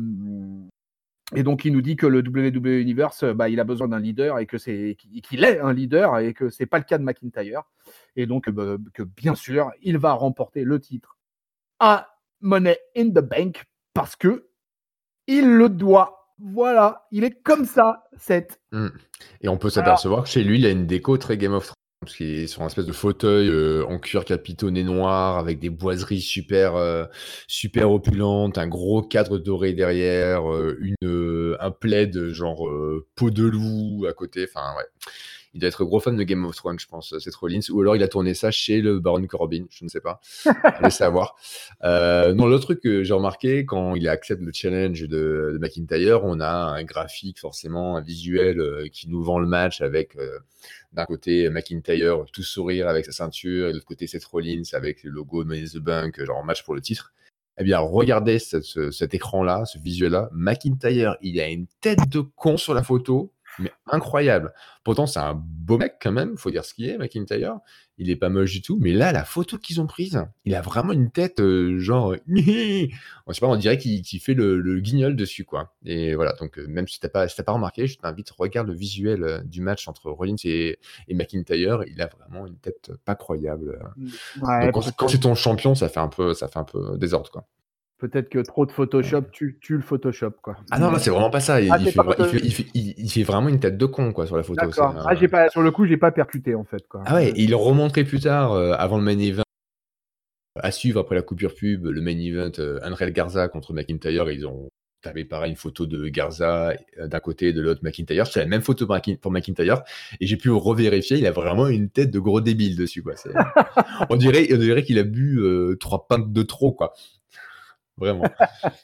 et donc, il nous dit que le W W E Universe, bah, il a besoin d'un leader et que c'est, qu'il est un leader et que c'est pas le cas de McIntyre. Et donc, bah, que bien sûr, il va remporter le titre à Money in the Bank parce que il le doit. Voilà, il est comme ça, Seth. Mmh. Et on peut Alors, s'apercevoir que chez lui, il a une déco très Game of Thrones, parce qu'il est sur un espèce de fauteuil euh, en cuir capitonné noir, avec des boiseries super, euh, super opulentes, un gros cadre doré derrière, euh, une, euh, un plaid genre euh, peau de loup à côté. Enfin, ouais. Il doit être gros fan de Game of Thrones, je pense, Seth Rollins. Ou alors il a tourné ça chez le Baron Corbin, je ne sais pas. Allez savoir. Euh, non, l'autre truc que j'ai remarqué, quand il accepte le challenge de, de McIntyre, on a un graphique, forcément, un visuel euh, qui nous vend le match avec, euh, d'un côté, McIntyre tout sourire avec sa ceinture, et de l'autre côté, Seth Rollins avec le logo de Money in the Bank, genre match pour le titre. Eh bien, regardez cette, ce, cet écran-là, ce visuel-là. McIntyre, il a une tête de con sur la photo, mais incroyable. Pourtant, c'est un beau mec quand même, faut dire ce qu'il est, McIntyre. Il est pas moche du tout, mais là, la photo qu'ils ont prise, il a vraiment une tête euh, genre, je sais pas, on dirait qu'il qu'il fait le, le guignol dessus, quoi. Et voilà, donc euh, même si t'as pas, si t'as pas remarqué, je t'invite, regarde le visuel euh, du match entre Rollins et, et McIntyre. Il a vraiment une tête pas croyable. ouais, Donc quand, c'est- quand c'est ton champion, ça fait un peu, ça fait un peu désordre, quoi. peut-être que trop de Photoshop tue, tue le Photoshop, quoi. Ah non, là, c'est vraiment pas ça. Il, Ah, il c'est fait, pas vra- il, photo... fait, il, fait, il- il fait vraiment une tête de con, quoi, sur la photo. C'est D'accord. Ah, un- j'ai pas, sur le coup, j'ai pas percuté, en fait, quoi. Ah ouais, et il le remontrait plus tard, euh, avant le main event, à suivre après la coupure pub, le main event, euh, Angel Garza contre McIntyre, ils ont t'avais pareil une photo de Garza euh, d'un côté et de l'autre McIntyre. C'est la même photo pour Mc- pour McIntyre et j'ai pu revérifier. Il a vraiment une tête de gros débile dessus, quoi. C'est- On dirait, on dirait qu'il a bu euh, trois pintes de trop, quoi. Vraiment.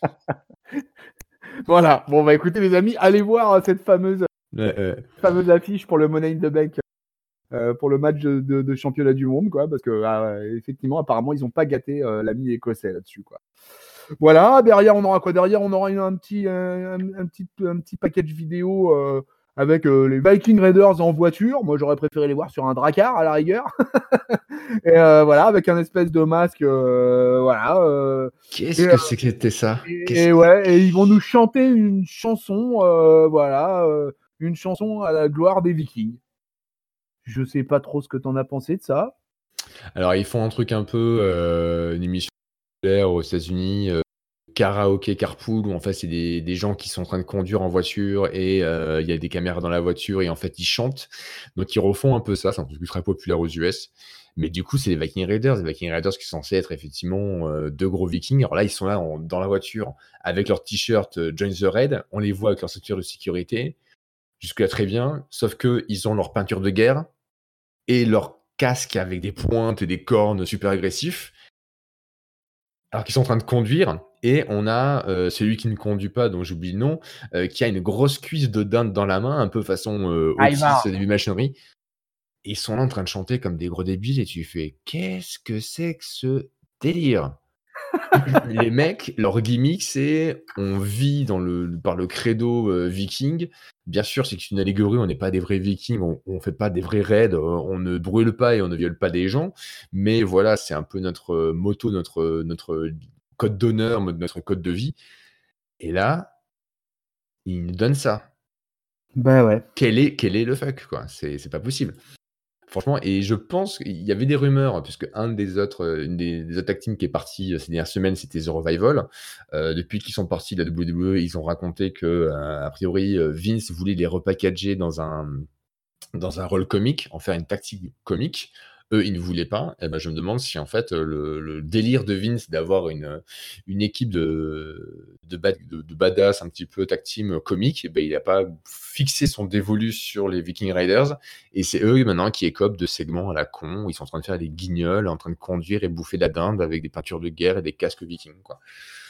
Voilà. Bon, bah écoutez, les amis, allez voir euh, cette fameuse, Ouais, ouais. fameuse affiche pour le Money in the Bank, euh, pour le match de, de- de championnat du monde, quoi. Parce que, ah, ouais, effectivement, apparemment, ils n'ont pas gâté euh, l'ami écossais là-dessus, quoi. Voilà. Derrière, on aura quoi? Derrière, on aura une- un petit, euh, un, un petit, un petit package vidéo euh, avec euh, les Viking Raiders en voiture. Moi, j'aurais préféré les voir sur un Drakkar à la rigueur. Et euh, voilà, avec un espèce de masque, euh, voilà. euh, et, Qu'est-ce euh, que c'est que c'était ça? et, Qu'est-ce et que... ouais, et ils vont nous chanter une chanson, euh, voilà, euh, une chanson à la gloire des Vikings. Je sais pas trop ce que t'en as pensé de ça. Alors, ils font un truc un peu, euh, une émission populaire aux États-Unis, euh, karaoké carpool, où en fait, c'est des, des gens qui sont en train de conduire en voiture et euh, il y a des caméras dans la voiture et en fait, ils chantent. Donc, ils refont un peu ça. C'est un truc très populaire aux U S. Mais du coup, c'est les Viking Raiders. Les Viking Raiders qui sont censés être effectivement euh, deux gros Vikings. Alors là, ils sont là en- dans la voiture avec leur t-shirt euh, Join the Raid. On les voit avec leur ceinture de sécurité. Jusque-là, très bien. Sauf que ils ont leur peinture de guerre et leur casque avec des pointes et des cornes super agressifs, alors qu'ils sont en train de conduire, et on a euh, celui qui ne conduit pas, dont j'oublie le nom, euh, qui a une grosse cuisse de dinde dans la main, un peu façon euh, Otis, Ivar. début machinerie. Et ils sont là en train de chanter comme des gros débiles, et tu fais qu'est-ce que c'est que ce délire? Les mecs, leur gimmick, c'est on vit dans le, par le credo euh, viking. Bien sûr, c'est une allégorie, on n'est pas des vrais vikings, on, on fait pas des vrais raids, euh, on ne brûle pas et on ne viole pas des gens. Mais voilà, c'est un peu notre euh, motto, notre, euh, notre code d'honneur, notre code de vie. Et là, ils nous donnent ça. Bah ouais. Quel est, quel est le fuck, quoi? C'est c'est pas possible. Franchement, et je pense qu'il y avait des rumeurs, puisque un des autres, euh, une des, des autres tag teams qui est parti euh, ces dernières semaines, c'était The Revival. Euh, depuis qu'ils sont partis de la W W E, ils ont raconté que, euh, a priori, euh, Vince voulait les repackager dans un, dans un rôle comique, en faire une tactique comique. Eux, ils ne voulaient pas. Et ben, je me demande si en fait euh, le, le délire de Vince d'avoir une, une équipe de, de, bad- de, de badass un petit peu tag team comique, eh ben, il n'a pas fixé son dévolu sur les Viking Raiders. Et c'est eux maintenant qui écopent de segments à la con, où ils sont en train de faire des guignols, en train de conduire et bouffer de la dinde avec des peintures de guerre et des casques vikings, quoi.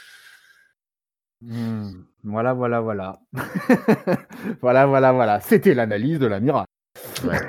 Hmm. Voilà, voilà, voilà. Voilà, voilà, voilà. C'était l'analyse de l'amiral. Ouais.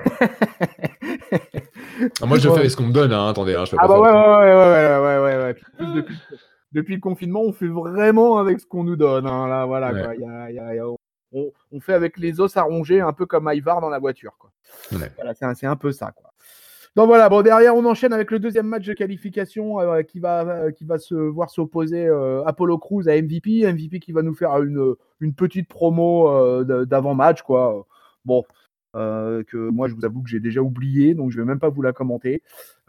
Ah, moi, je le fais Ouais. avec ce qu'on me donne, hein. Attendez, hein, je peux Ah pas bah faire ouais, ouais, autrement. ouais, ouais, ouais, ouais, ouais, ouais. Puis en plus, depuis, depuis le confinement, on fait vraiment avec ce qu'on nous donne, hein. Là, voilà, Ouais. quoi. Il y a- il y a- il y a- on, on fait avec les os à ronger, un peu comme Ivar dans la voiture, quoi. Ouais. Voilà, c'est un, c'est un peu ça, quoi. Donc voilà, bon, derrière, on enchaîne avec le deuxième match de qualification euh, qui, va, euh, qui va se voir s'opposer euh, Apollo Crews à M V P. M V P qui va nous faire une, une petite promo euh, de- d'avant-match, quoi. Bon, euh, que moi, je vous avoue que j'ai déjà oublié, donc je vais même pas vous la commenter.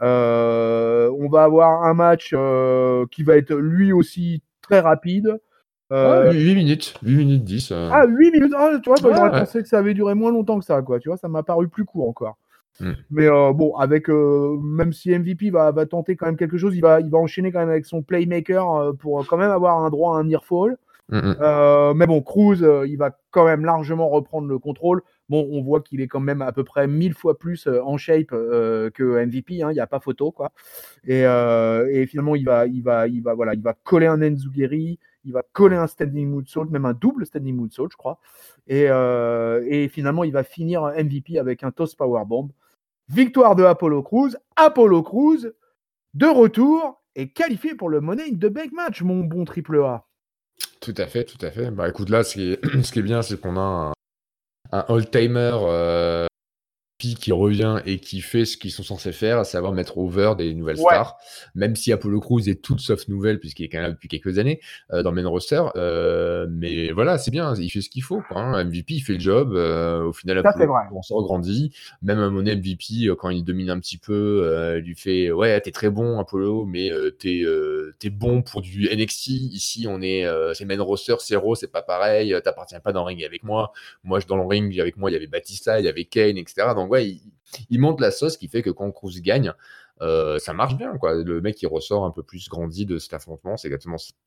Euh, on va avoir un match euh, qui va être lui aussi très rapide. Ah, Euh, huit minutes. huit minutes dix. euh. ah, huit minutes, ah, tu vois, bah, Ouais, j'aurais ouais. pensé que ça avait duré moins longtemps que ça, quoi. Tu vois, ça m'a paru plus court encore. Mm. Mais euh, bon, avec euh, même si M V P va, va tenter quand même quelque chose, il va, il va enchaîner quand même avec son playmaker euh, pour quand même avoir un droit à un near fall. Mm, mm. Euh, mais bon, Cruz, euh, il va quand même largement reprendre le contrôle. Bon, on voit qu'il est quand même à peu près mille fois plus euh, en shape euh, que M V P. Il hein, n'y a pas photo, quoi. Et, euh, et finalement, il va, il va, il va, voilà, il va coller un Enzuguri, il va coller un standing moonsault, même un double standing moonsault, je crois. Et, euh, et finalement, il va finir M V P avec un toss powerbomb. Victoire de Apollo Crews. Apollo Crews, de retour, est qualifié pour le Money in the Bank match, mon bon triple A. Tout à fait, tout à fait. Bah écoute, là, ce qui est, ce qui est bien, c'est qu'on a un, un all-timer euh, qui revient et qui fait ce qu'ils sont censés faire, à savoir mettre over des nouvelles Ouais. stars, même si Apollo Crews est toute sauf nouvelle, puisqu'il est quand même là depuis quelques années euh, dans le main roster. Euh, mais voilà, c'est bien, il fait ce qu'il faut, quoi, hein. M V P, il fait le job. Euh, au final, Ça, Apollo c'est vrai. Crews, on se regrandit. Même à mon M V P, euh, quand il domine un petit peu, euh, il lui fait ouais, t'es très bon, Apollo, mais euh, t'es euh, t'es bon pour du N X T. Ici, on est, euh, c'est main roster, zéro, c'est pas pareil. T'appartiens pas dans le ring avec moi. Moi, je dans le ring avec moi, il y avait Batista, il y avait Kane, et cetera. Donc ouais, il, il monte la sauce qui fait que quand Cruz gagne, euh, ça marche bien, quoi. Le mec, il ressort un peu plus grandi de cet affrontement. C'est exactement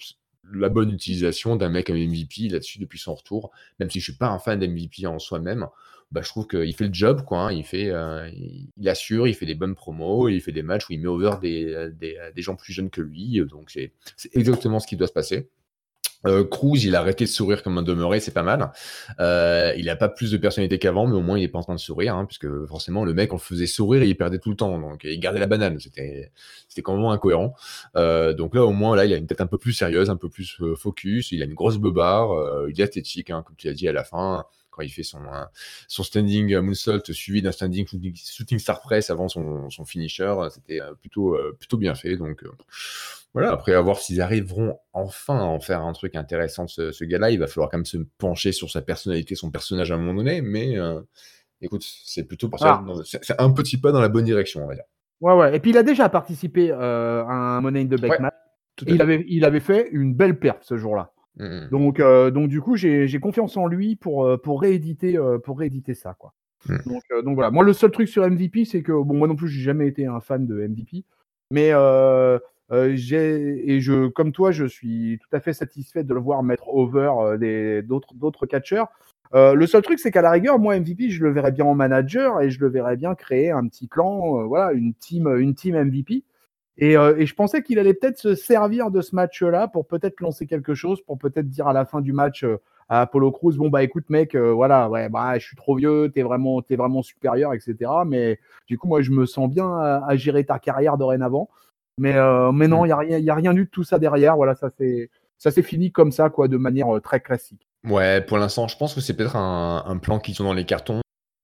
la bonne utilisation d'un mec comme M V P là-dessus depuis son retour, même si je suis pas un fan d'M V P en soi-même. Bah, je trouve qu'il fait le job, quoi. Hein. Il fait, euh, il, il assure, il fait des bonnes promos, il fait des matchs où il met over des, des, des gens plus jeunes que lui. Donc c'est, c'est exactement ce qui doit se passer. Euh, Cruz, il a arrêté de sourire comme un demeuré, c'est pas mal. Euh, il a pas plus de personnalité qu'avant, mais au moins il est pas en train de sourire, hein, puisque forcément le mec on le faisait sourire et il perdait tout le temps, donc il gardait la banane. C'était, c'était complètement incohérent. Euh, donc là au moins là il a une tête un peu plus sérieuse, un peu plus euh, focus. Il a une grosse beubare, euh, il est athlétique, hein, comme tu l'as dit à la fin. Quand il fait son, euh, son standing moonsault suivi d'un standing shooting, shooting star press avant son, son finisher, c'était euh, plutôt, euh, plutôt bien fait. Donc euh, voilà, après, à voir s'ils arriveront enfin à en faire un truc intéressant de ce, ce gars-là. Il va falloir quand même se pencher sur sa personnalité, son personnage à un moment donné. Mais euh, écoute, c'est plutôt pour ça, Ah, c'est, c'est un petit pas dans la bonne direction, on va dire. ouais, ouais. Et puis il a déjà participé euh, à un Money in the Bank Ouais, match. tout Et à il fait. avait, il avait fait une belle perf ce jour-là. Mm, Donc, euh, donc du coup, j'ai, j'ai confiance en lui pour, euh, pour, rééditer, euh, pour rééditer ça, quoi. mm. Donc, euh, donc voilà. Moi, le seul truc sur M V P, c'est que bon, moi non plus, j'ai jamais été un fan de M V P, mais euh, euh, j'ai et je, comme toi, je suis tout à fait satisfait de le voir mettre over euh, des, d'autres, d'autres catcheurs. Euh, le seul truc, c'est qu'à la rigueur, moi, M V P, je le verrais bien en manager et je le verrais bien créer un petit clan, euh, voilà, une team, une team M V P. Et, euh, et je pensais qu'il allait peut-être se servir de ce match-là pour peut-être lancer quelque chose, pour peut-être dire à la fin du match euh, à Apollo Crews, bon bah écoute mec, euh, voilà, ouais, bah je suis trop vieux, t'es vraiment, t'es vraiment supérieur, et cetera. Mais du coup moi je me sens bien à, à gérer ta carrière dorénavant. Mais euh, mais non, il y a rien, il y a rien du tout ça derrière. Voilà, ça c'est, ça s'est fini comme ça quoi, de manière euh, très classique. Ouais, pour l'instant, je pense que c'est peut-être un, un plan qui sont dans les cartons.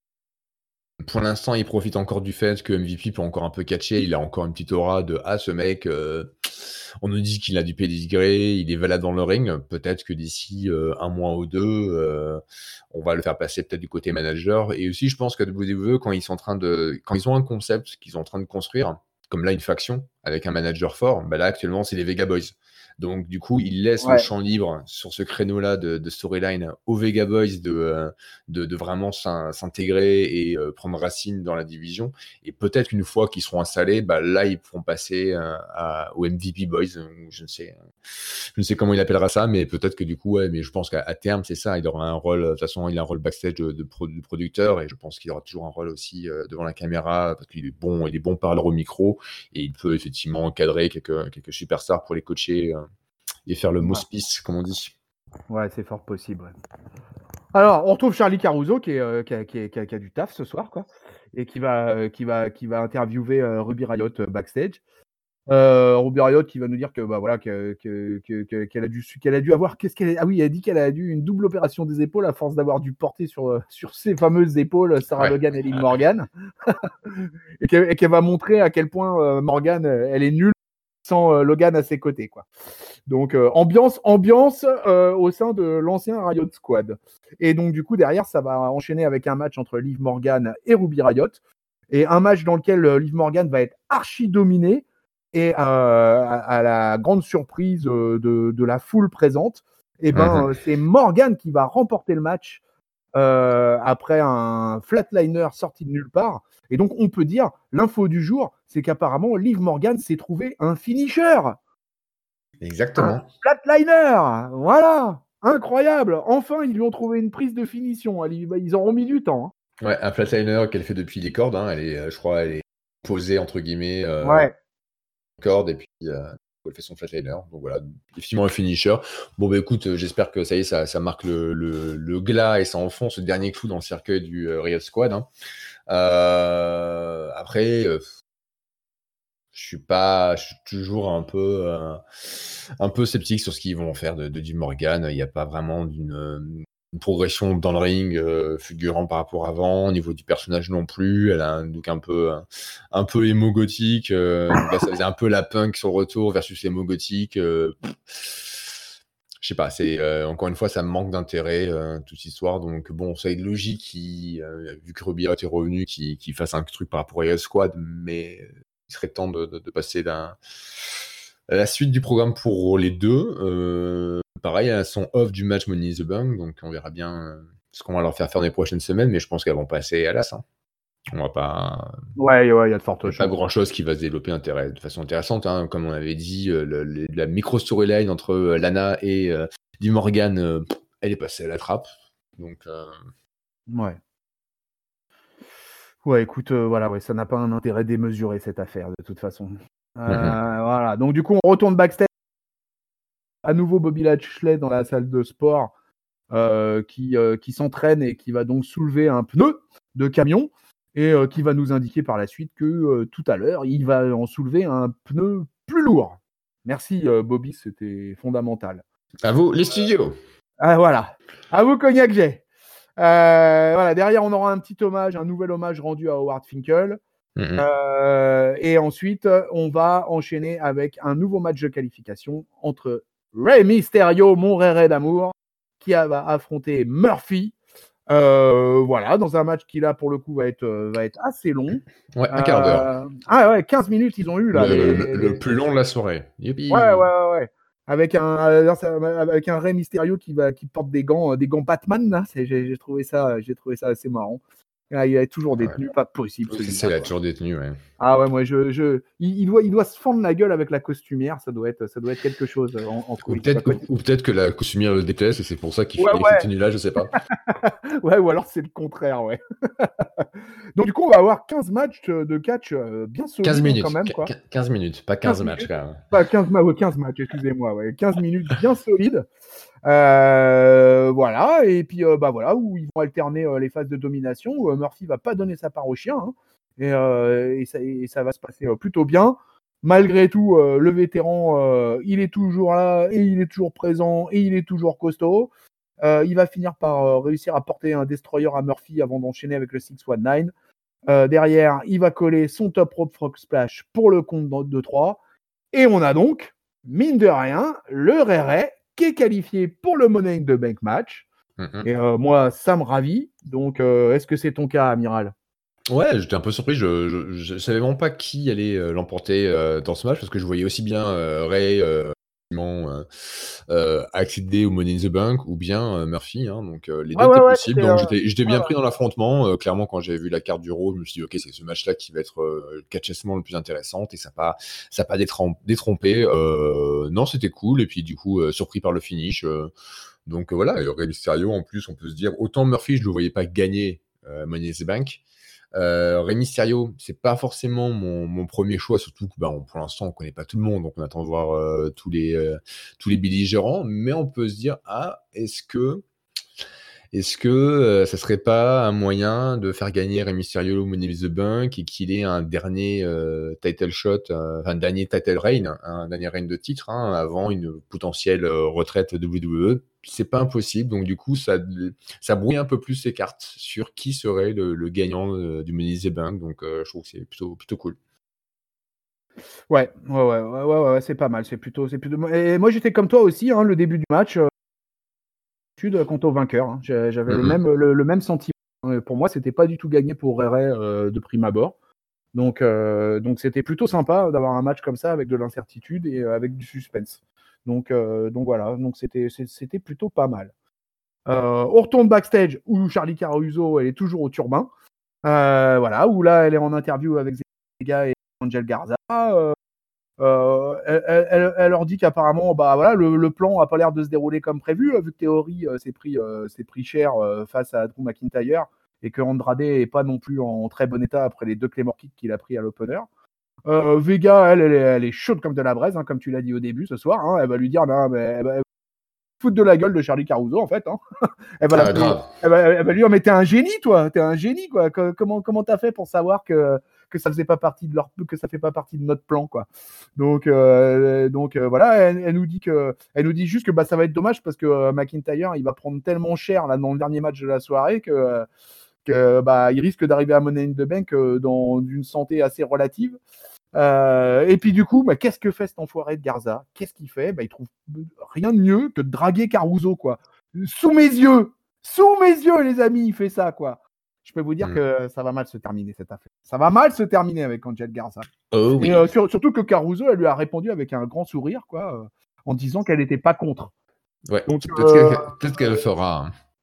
Pour l'instant, il profite encore du fait que M V P peut encore un peu catcher. Il a encore une petite aura de ah, ce mec, euh, on nous dit qu'il a du pédigré, il est valable dans le ring. Peut-être que d'ici euh, un mois ou deux, euh, on va le faire passer peut-être du côté manager. Et aussi, je pense qu'à W W E, quand ils sont en train de, quand ils ont un concept qu'ils sont en train de construire, comme là une faction avec un manager fort, bah là actuellement c'est les Vega Boys. Donc du coup, ils laissent le Ouais. champ libre sur ce créneau-là de, de storyline aux Vega Boys de, euh, de, de vraiment s'in- s'intégrer et euh, prendre racine dans la division. Et peut-être qu'une fois qu'ils seront installés, bah, là ils pourront passer euh, à, aux M V P Boys. Ou je ne sais, je ne sais comment il appellera ça, mais peut-être que du coup, ouais, mais je pense qu'à à terme c'est ça. Il aura un rôle. De toute façon, il a un rôle backstage de, de, pro- de producteur et je pense qu'il aura toujours un rôle aussi euh, devant la caméra parce qu'il est bon, il est bon parleur au micro et il peut effectivement encadrer quelques quelques superstars pour les coacher. Euh, et faire le Ouais, mouspice, comme on dit. ouais, c'est fort possible. Ouais. Alors, on retrouve Charlie Caruso qui, est, euh, qui, a, qui, a, qui, a, qui a du taf ce soir, quoi, et qui va, euh, qui va, qui va interviewer euh, Ruby Riott euh, backstage. Euh, Ruby Riott qui va nous dire que bah voilà que, que, que, que- qu'elle a dû qu'elle a dû avoir qu'est-ce qu'elle a, ah oui elle a dit qu'elle a dû une double opération des épaules à force d'avoir dû porter sur euh, sur ses fameuses épaules Sarah Ouais. Logan et Liv Morgan et qu'elle, et qu'elle va montrer à quel point euh, Morgan euh, elle est nulle sans euh, Logan à ses côtés quoi. Donc euh, ambiance, ambiance euh, au sein de l'ancien Riot Squad. Et donc du coup derrière ça va enchaîner avec un match entre Liv Morgan et Ruby Riott et un match dans lequel euh, Liv Morgan va être archi dominée et euh, à, à la grande surprise euh, de, de la foule présente, et ben Mhm. euh, c'est Morgan qui va remporter le match euh, après un flatliner sorti de nulle part. Et donc on peut dire l'info du jour, c'est qu'apparemment Liv Morgan s'est trouvé un finisher. Un Exactement. flatliner, voilà, incroyable. Enfin, ils lui ont trouvé une prise de finition. Ils auront mis du temps. Ouais, un flatliner qu'elle fait depuis les cordes. Hein. Elle est, euh, je crois, elle est posée entre guillemets Hein. euh, Ouais. corde et puis euh, elle fait son flatliner. Donc voilà, effectivement un finisher. Bon bah écoute, euh, j'espère que ça y est, ça, ça marque le, le, le glas et ça enfonce le dernier clou dans le cercueil du euh, Riot Squad. Hein. Euh, après. Euh, Je suis pas, je suis toujours un peu, euh, un peu sceptique sur ce qu'ils vont faire de, de Liv Morgan. Il n'y a pas vraiment d'une euh, une progression dans le ring euh, fulgurant par rapport à avant. Au niveau du personnage non plus, elle a un look un peu, un, un peu émo gothique. Euh, donc là, ça faisait un peu la punk sur le retour versus l'émo gothique. Euh, je sais pas, c'est euh, encore une fois, ça me manque d'intérêt euh, toute cette histoire. Donc bon, ça est logique, qui, euh, vu que Ruby Riott est revenu, qui, qui fasse un truc par rapport à Riot Squad, mais il serait temps de, de, de passer d'un à la suite du programme pour les deux. Euh, pareil, elles sont off du match Money in the Bank, donc on verra bien euh, ce qu'on va leur faire faire dans les prochaines semaines, mais je pense qu'elles vont passer à l'as. Hein. On va pas. Ouais, ouais, il y a de fortes Il n'y a chances. pas grand-chose qui va se développer intéress- de façon intéressante. Hein. Comme on avait dit, euh, le- le- la micro-storyline entre euh, Lana et euh, Liv Morgan, euh, elle est passée à la trappe. Donc, euh, Ouais. Ouais, écoute, euh, voilà, ouais, ça n'a pas un intérêt démesuré cette affaire de toute façon. Euh, mhm. voilà. Donc du coup, on retourne backstage. À nouveau Bobby Lashley dans la salle de sport euh, qui, euh, qui s'entraîne et qui va donc soulever un pneu de camion et euh, qui va nous indiquer par la suite que euh, tout à l'heure, il va en soulever un pneu plus lourd. Merci euh, Bobby, c'était fondamental. À vous, les studios. Ah voilà, à vous Cognac J. Euh, voilà, derrière on aura un petit hommage, un nouvel hommage rendu à Howard Finkel. Mhm. Euh, et ensuite, on va enchaîner avec un nouveau match de qualification entre Rey Mysterio, mon Rey d'amour, qui va affronter Murphy. Euh, voilà, dans un match qui là pour le coup va être, va être assez long. Ouais, un quart d'heure. Euh, ah ouais, quinze minutes ils ont eu là. Le, Les, le- les... le plus long de la soirée. Ouais, ouais, Youpi. ouais, ouais. Avec un, avec un Rey Mysterio qui, va, qui porte des gants, des gants Batman là. C'est, j'ai, j'ai trouvé ça, j'ai trouvé ça assez marrant. Ah, il est toujours détenu, Ouais. pas possible C'est celui-là. ça, il a Quoi. toujours détenu, ouais. Ah ouais, moi je, je... Il, il doit, il doit se fendre la gueule avec la costumière, ça doit être, ça doit être quelque chose en, en Ou coéquipe à peut-être, ou, côté. ou peut-être que la costumière le déteste et c'est pour ça qu'il Ouais, fait ouais, cette tenue-là, je sais pas. ouais, ou alors c'est le contraire, ouais. Donc du coup, on va avoir quinze matchs de catch euh, bien quinze solides hein, quand minutes. même, Qu- quoi. qu- quinze minutes, pas quinze quinze matchs minutes, quand même. pas quinze, ma- ouais, quinze matchs, excusez-moi, ouais. quinze minutes bien solides. Euh, voilà, et puis euh, bah voilà, où ils vont alterner euh, les phases de domination, où euh, Murphy va pas donner sa part au chien, hein, et, euh, et, ça, et ça va se passer euh, plutôt bien. Malgré tout, euh, le vétéran, euh, il est toujours là, et il est toujours présent, et il est toujours costaud. Euh, il va finir par euh, réussir à porter un destroyer à Murphy avant d'enchaîner avec le six one nine. Euh, derrière, il va coller son top rope frog splash pour le compte de trois. Et on a donc, mine de rien, le Ray Ray qui est qualifié pour le Money in the Bank match. Mm-hmm. Et euh, moi, ça me ravit. Donc, euh, est-ce que c'est ton cas, Amiral ? Ouais, j'étais un peu surpris. Je, je, je savais vraiment pas qui allait euh, l'emporter euh, dans ce match parce que je voyais aussi bien euh, Ray euh, euh, euh, accéder au Money in the Bank ou bien euh, Murphy. Hein, donc euh, les deux Ouais, ouais, étaient ouais, possibles. c'était. Donc Euh... j'étais, j'étais Ouais, bien ouais. pris dans l'affrontement. Euh, clairement, quand j'avais vu la carte du Raw, je me suis dit ok, c'est ce match-là qui va être euh, catchessement le plus intéressant et ça n'a pas, ça a pas détrom- détrompé. Euh, non, c'était cool et puis du coup euh, surpris par le finish. Euh, donc euh, voilà, et Rey Mysterio en plus, on peut se dire autant Murphy, je le voyais pas gagner euh, Money in the Bank. Euh, Rey Mysterio, c'est pas forcément mon, mon premier choix, surtout que bah, on, pour l'instant on connaît pas tout le monde, donc on attend de voir euh, tous les euh, tous les belligérants, mais on peut se dire ah est-ce que est-ce que euh, ça serait pas un moyen de faire gagner Rey Mysterio au Money in the Bank et qu'il ait un dernier euh, title shot, euh, enfin un dernier title reign, hein, un dernier reign de titre hein, avant une potentielle euh, retraite W W E. C'est pas impossible, donc du coup ça ça brouille un peu plus ses cartes sur qui serait le, le gagnant euh, du Money in the Bank, donc euh, je trouve que c'est plutôt plutôt cool. Ouais, ouais, ouais, ouais, ouais, ouais, c'est pas mal. C'est plutôt, c'est plutôt. Et moi, j'étais comme toi aussi. Hein, le début du match, euh, quant au vainqueur, hein, j'avais le Mm-hmm. même, le, le même sentiment. Pour moi, c'était pas du tout gagné pour Ray Ray euh, de prime abord. Donc, euh, donc c'était plutôt sympa d'avoir un match comme ça avec de l'incertitude et euh, avec du suspense. Donc, euh, donc voilà, donc c'était, c'était plutôt pas mal. Euh, on retourne backstage où Charlie Caruso elle est toujours au turbin. Euh, voilà, où là elle est en interview avec Zega et Angel Garza. Euh, euh, elle, elle, elle, leur dit qu'apparemment, bah voilà, le, le plan a pas l'air de se dérouler comme prévu, vu que Theory euh, s'est pris, euh, s'est pris cher euh, face à Drew McIntyre et que Andrade est pas non plus en très bon état après les deux Claymore Kicks qu'il a pris à l'opener. Euh, Vega, elle, elle, elle est chaude comme de la braise, hein, comme tu l'as dit au début ce soir. Hein, elle va lui dire, non, mais elle va foutre de la gueule de Charlie Caruso en fait. Hein. elle, va Ah, grave. elle, va, elle va lui dire, mais t'es un génie, toi, t'es un génie, quoi. Que, comment, comment t'as fait pour savoir que que ça faisait pas partie de leur, que ça fait pas partie de notre plan, quoi. Donc, euh, donc euh, voilà, elle, elle nous dit que, elle nous dit juste que bah ça va être dommage parce que euh, McIntyre, il va prendre tellement cher là dans le dernier match de la soirée que euh, que bah il risque d'arriver à Money in the Bank euh, dans une santé assez relative. Euh, et puis du coup, bah, qu'est-ce que fait cet enfoiré de Garza ? Qu'est-ce qu'il fait ? Bah, il trouve rien de mieux que de draguer Caruso, quoi. Sous mes yeux, sous mes yeux, les amis, il fait ça, quoi. Je peux vous dire mm. que ça va mal se terminer cette affaire. Ça va mal se terminer avec Angel Garza. Oh oui. Et euh, sur, surtout que Caruso, elle lui a répondu avec un grand sourire, quoi, euh, en disant qu'elle n'était pas contre. Ouais. Donc, peut-être, euh, qu'elle, peut-être qu'elle le fera. Hein.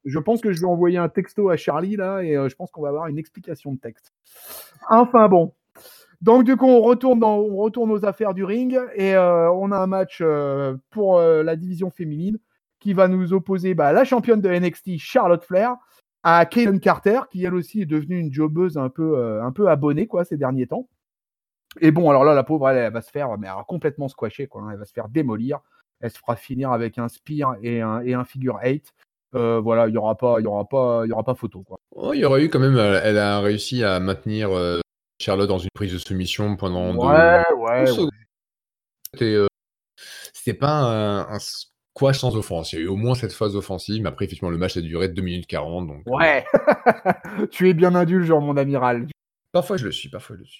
Je pense que je vais envoyer un texto à Charlie là et euh, je pense qu'on va avoir une explication de texte. Enfin bon. Donc du coup, on retourne, dans, on retourne aux affaires du ring et euh, on a un match euh, pour euh, la division féminine qui va nous opposer bah, la championne de N X T, Charlotte Flair, à Kayden Carter, qui elle aussi est devenue une jobbeuse un peu, euh, un peu abonnée quoi, ces derniers temps. Et bon, alors là, la pauvre, elle, elle va se faire mais elle va complètement squasher, quoi, hein, elle va se faire démolir. Elle se fera finir avec un spear et un, et un figure eight. Euh, voilà, il n'y aura, pas, y aura, pas, y aura pas photo. Quoi. Oh, il y aurait eu quand même, euh, elle a réussi à maintenir euh, Charlotte dans une prise de soumission pendant Ouais, deux ouais, secondes. ouais. C'était, euh, c'était pas un, un squash sans offense. Il y a eu au moins cette phase offensive, mais après, effectivement, le match a duré deux minutes quarante. Donc, Ouais. Euh... tu es bien indulgent, mon amiral. Parfois, je le suis, parfois, je le suis.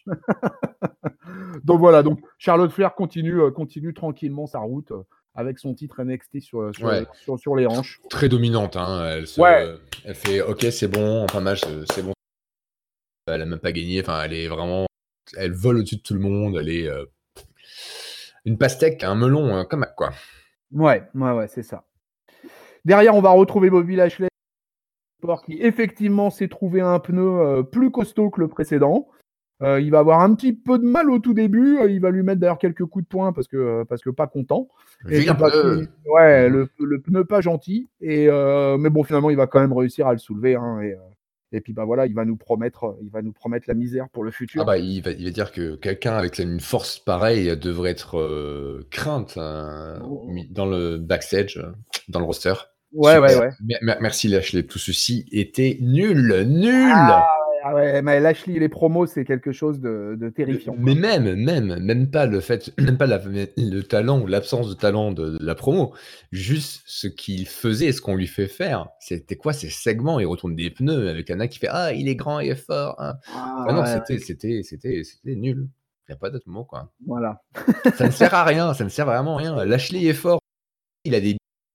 Donc voilà, donc Charlotte Flair continue, euh, continue tranquillement sa route euh, avec son titre N X T sur, sur, ouais. sur, sur les hanches. Très dominante, hein. Elle, se, ouais. elle fait OK, c'est bon, enfin match, c'est bon. Elle a même pas gagné, enfin elle est vraiment, elle vole au-dessus de tout le monde, elle est euh, une pastèque, un melon, hein, comme quoi. Ouais, ouais, ouais, c'est ça. Derrière, on va retrouver Bobby Lashley qui effectivement s'est trouvé un pneu euh, plus costaud que le précédent. Euh, il va avoir un petit peu de mal au tout début. Il va lui mettre d'ailleurs quelques coups de poing parce que, euh, parce que pas content. Et puis, bah, puis, ouais, mmh. le, le pneu pas gentil. Et, euh, mais bon, finalement, il va quand même réussir à le soulever. Hein, et, euh, et puis bah voilà, il va nous promettre, il va nous promettre la misère pour le futur. Ah bah, il va, il va dire que quelqu'un avec une force pareille devrait être euh, crainte hein, oh. dans le backstage, dans le roster. Ouais, Super. ouais, ouais. M- merci Lashley. Tout ceci était nul, nul. Ah, ouais, mais Lashley et les promos, c'est quelque chose de, de terrifiant. Mais même, même, même pas le fait, même pas la, le talent ou l'absence de talent de, de la promo, juste ce qu'il faisait, ce qu'on lui fait faire. C'était quoi ces segments? Il retourne des pneus avec Anna qui fait ah il est grand, il est fort. Hein. Ah, ah non, ouais, c'était, ouais. c'était, c'était, c'était nul. Il n'y a pas d'autre mot quoi. Voilà. Ça ne sert à rien, ça ne sert vraiment à rien. Lashley est fort, il a des.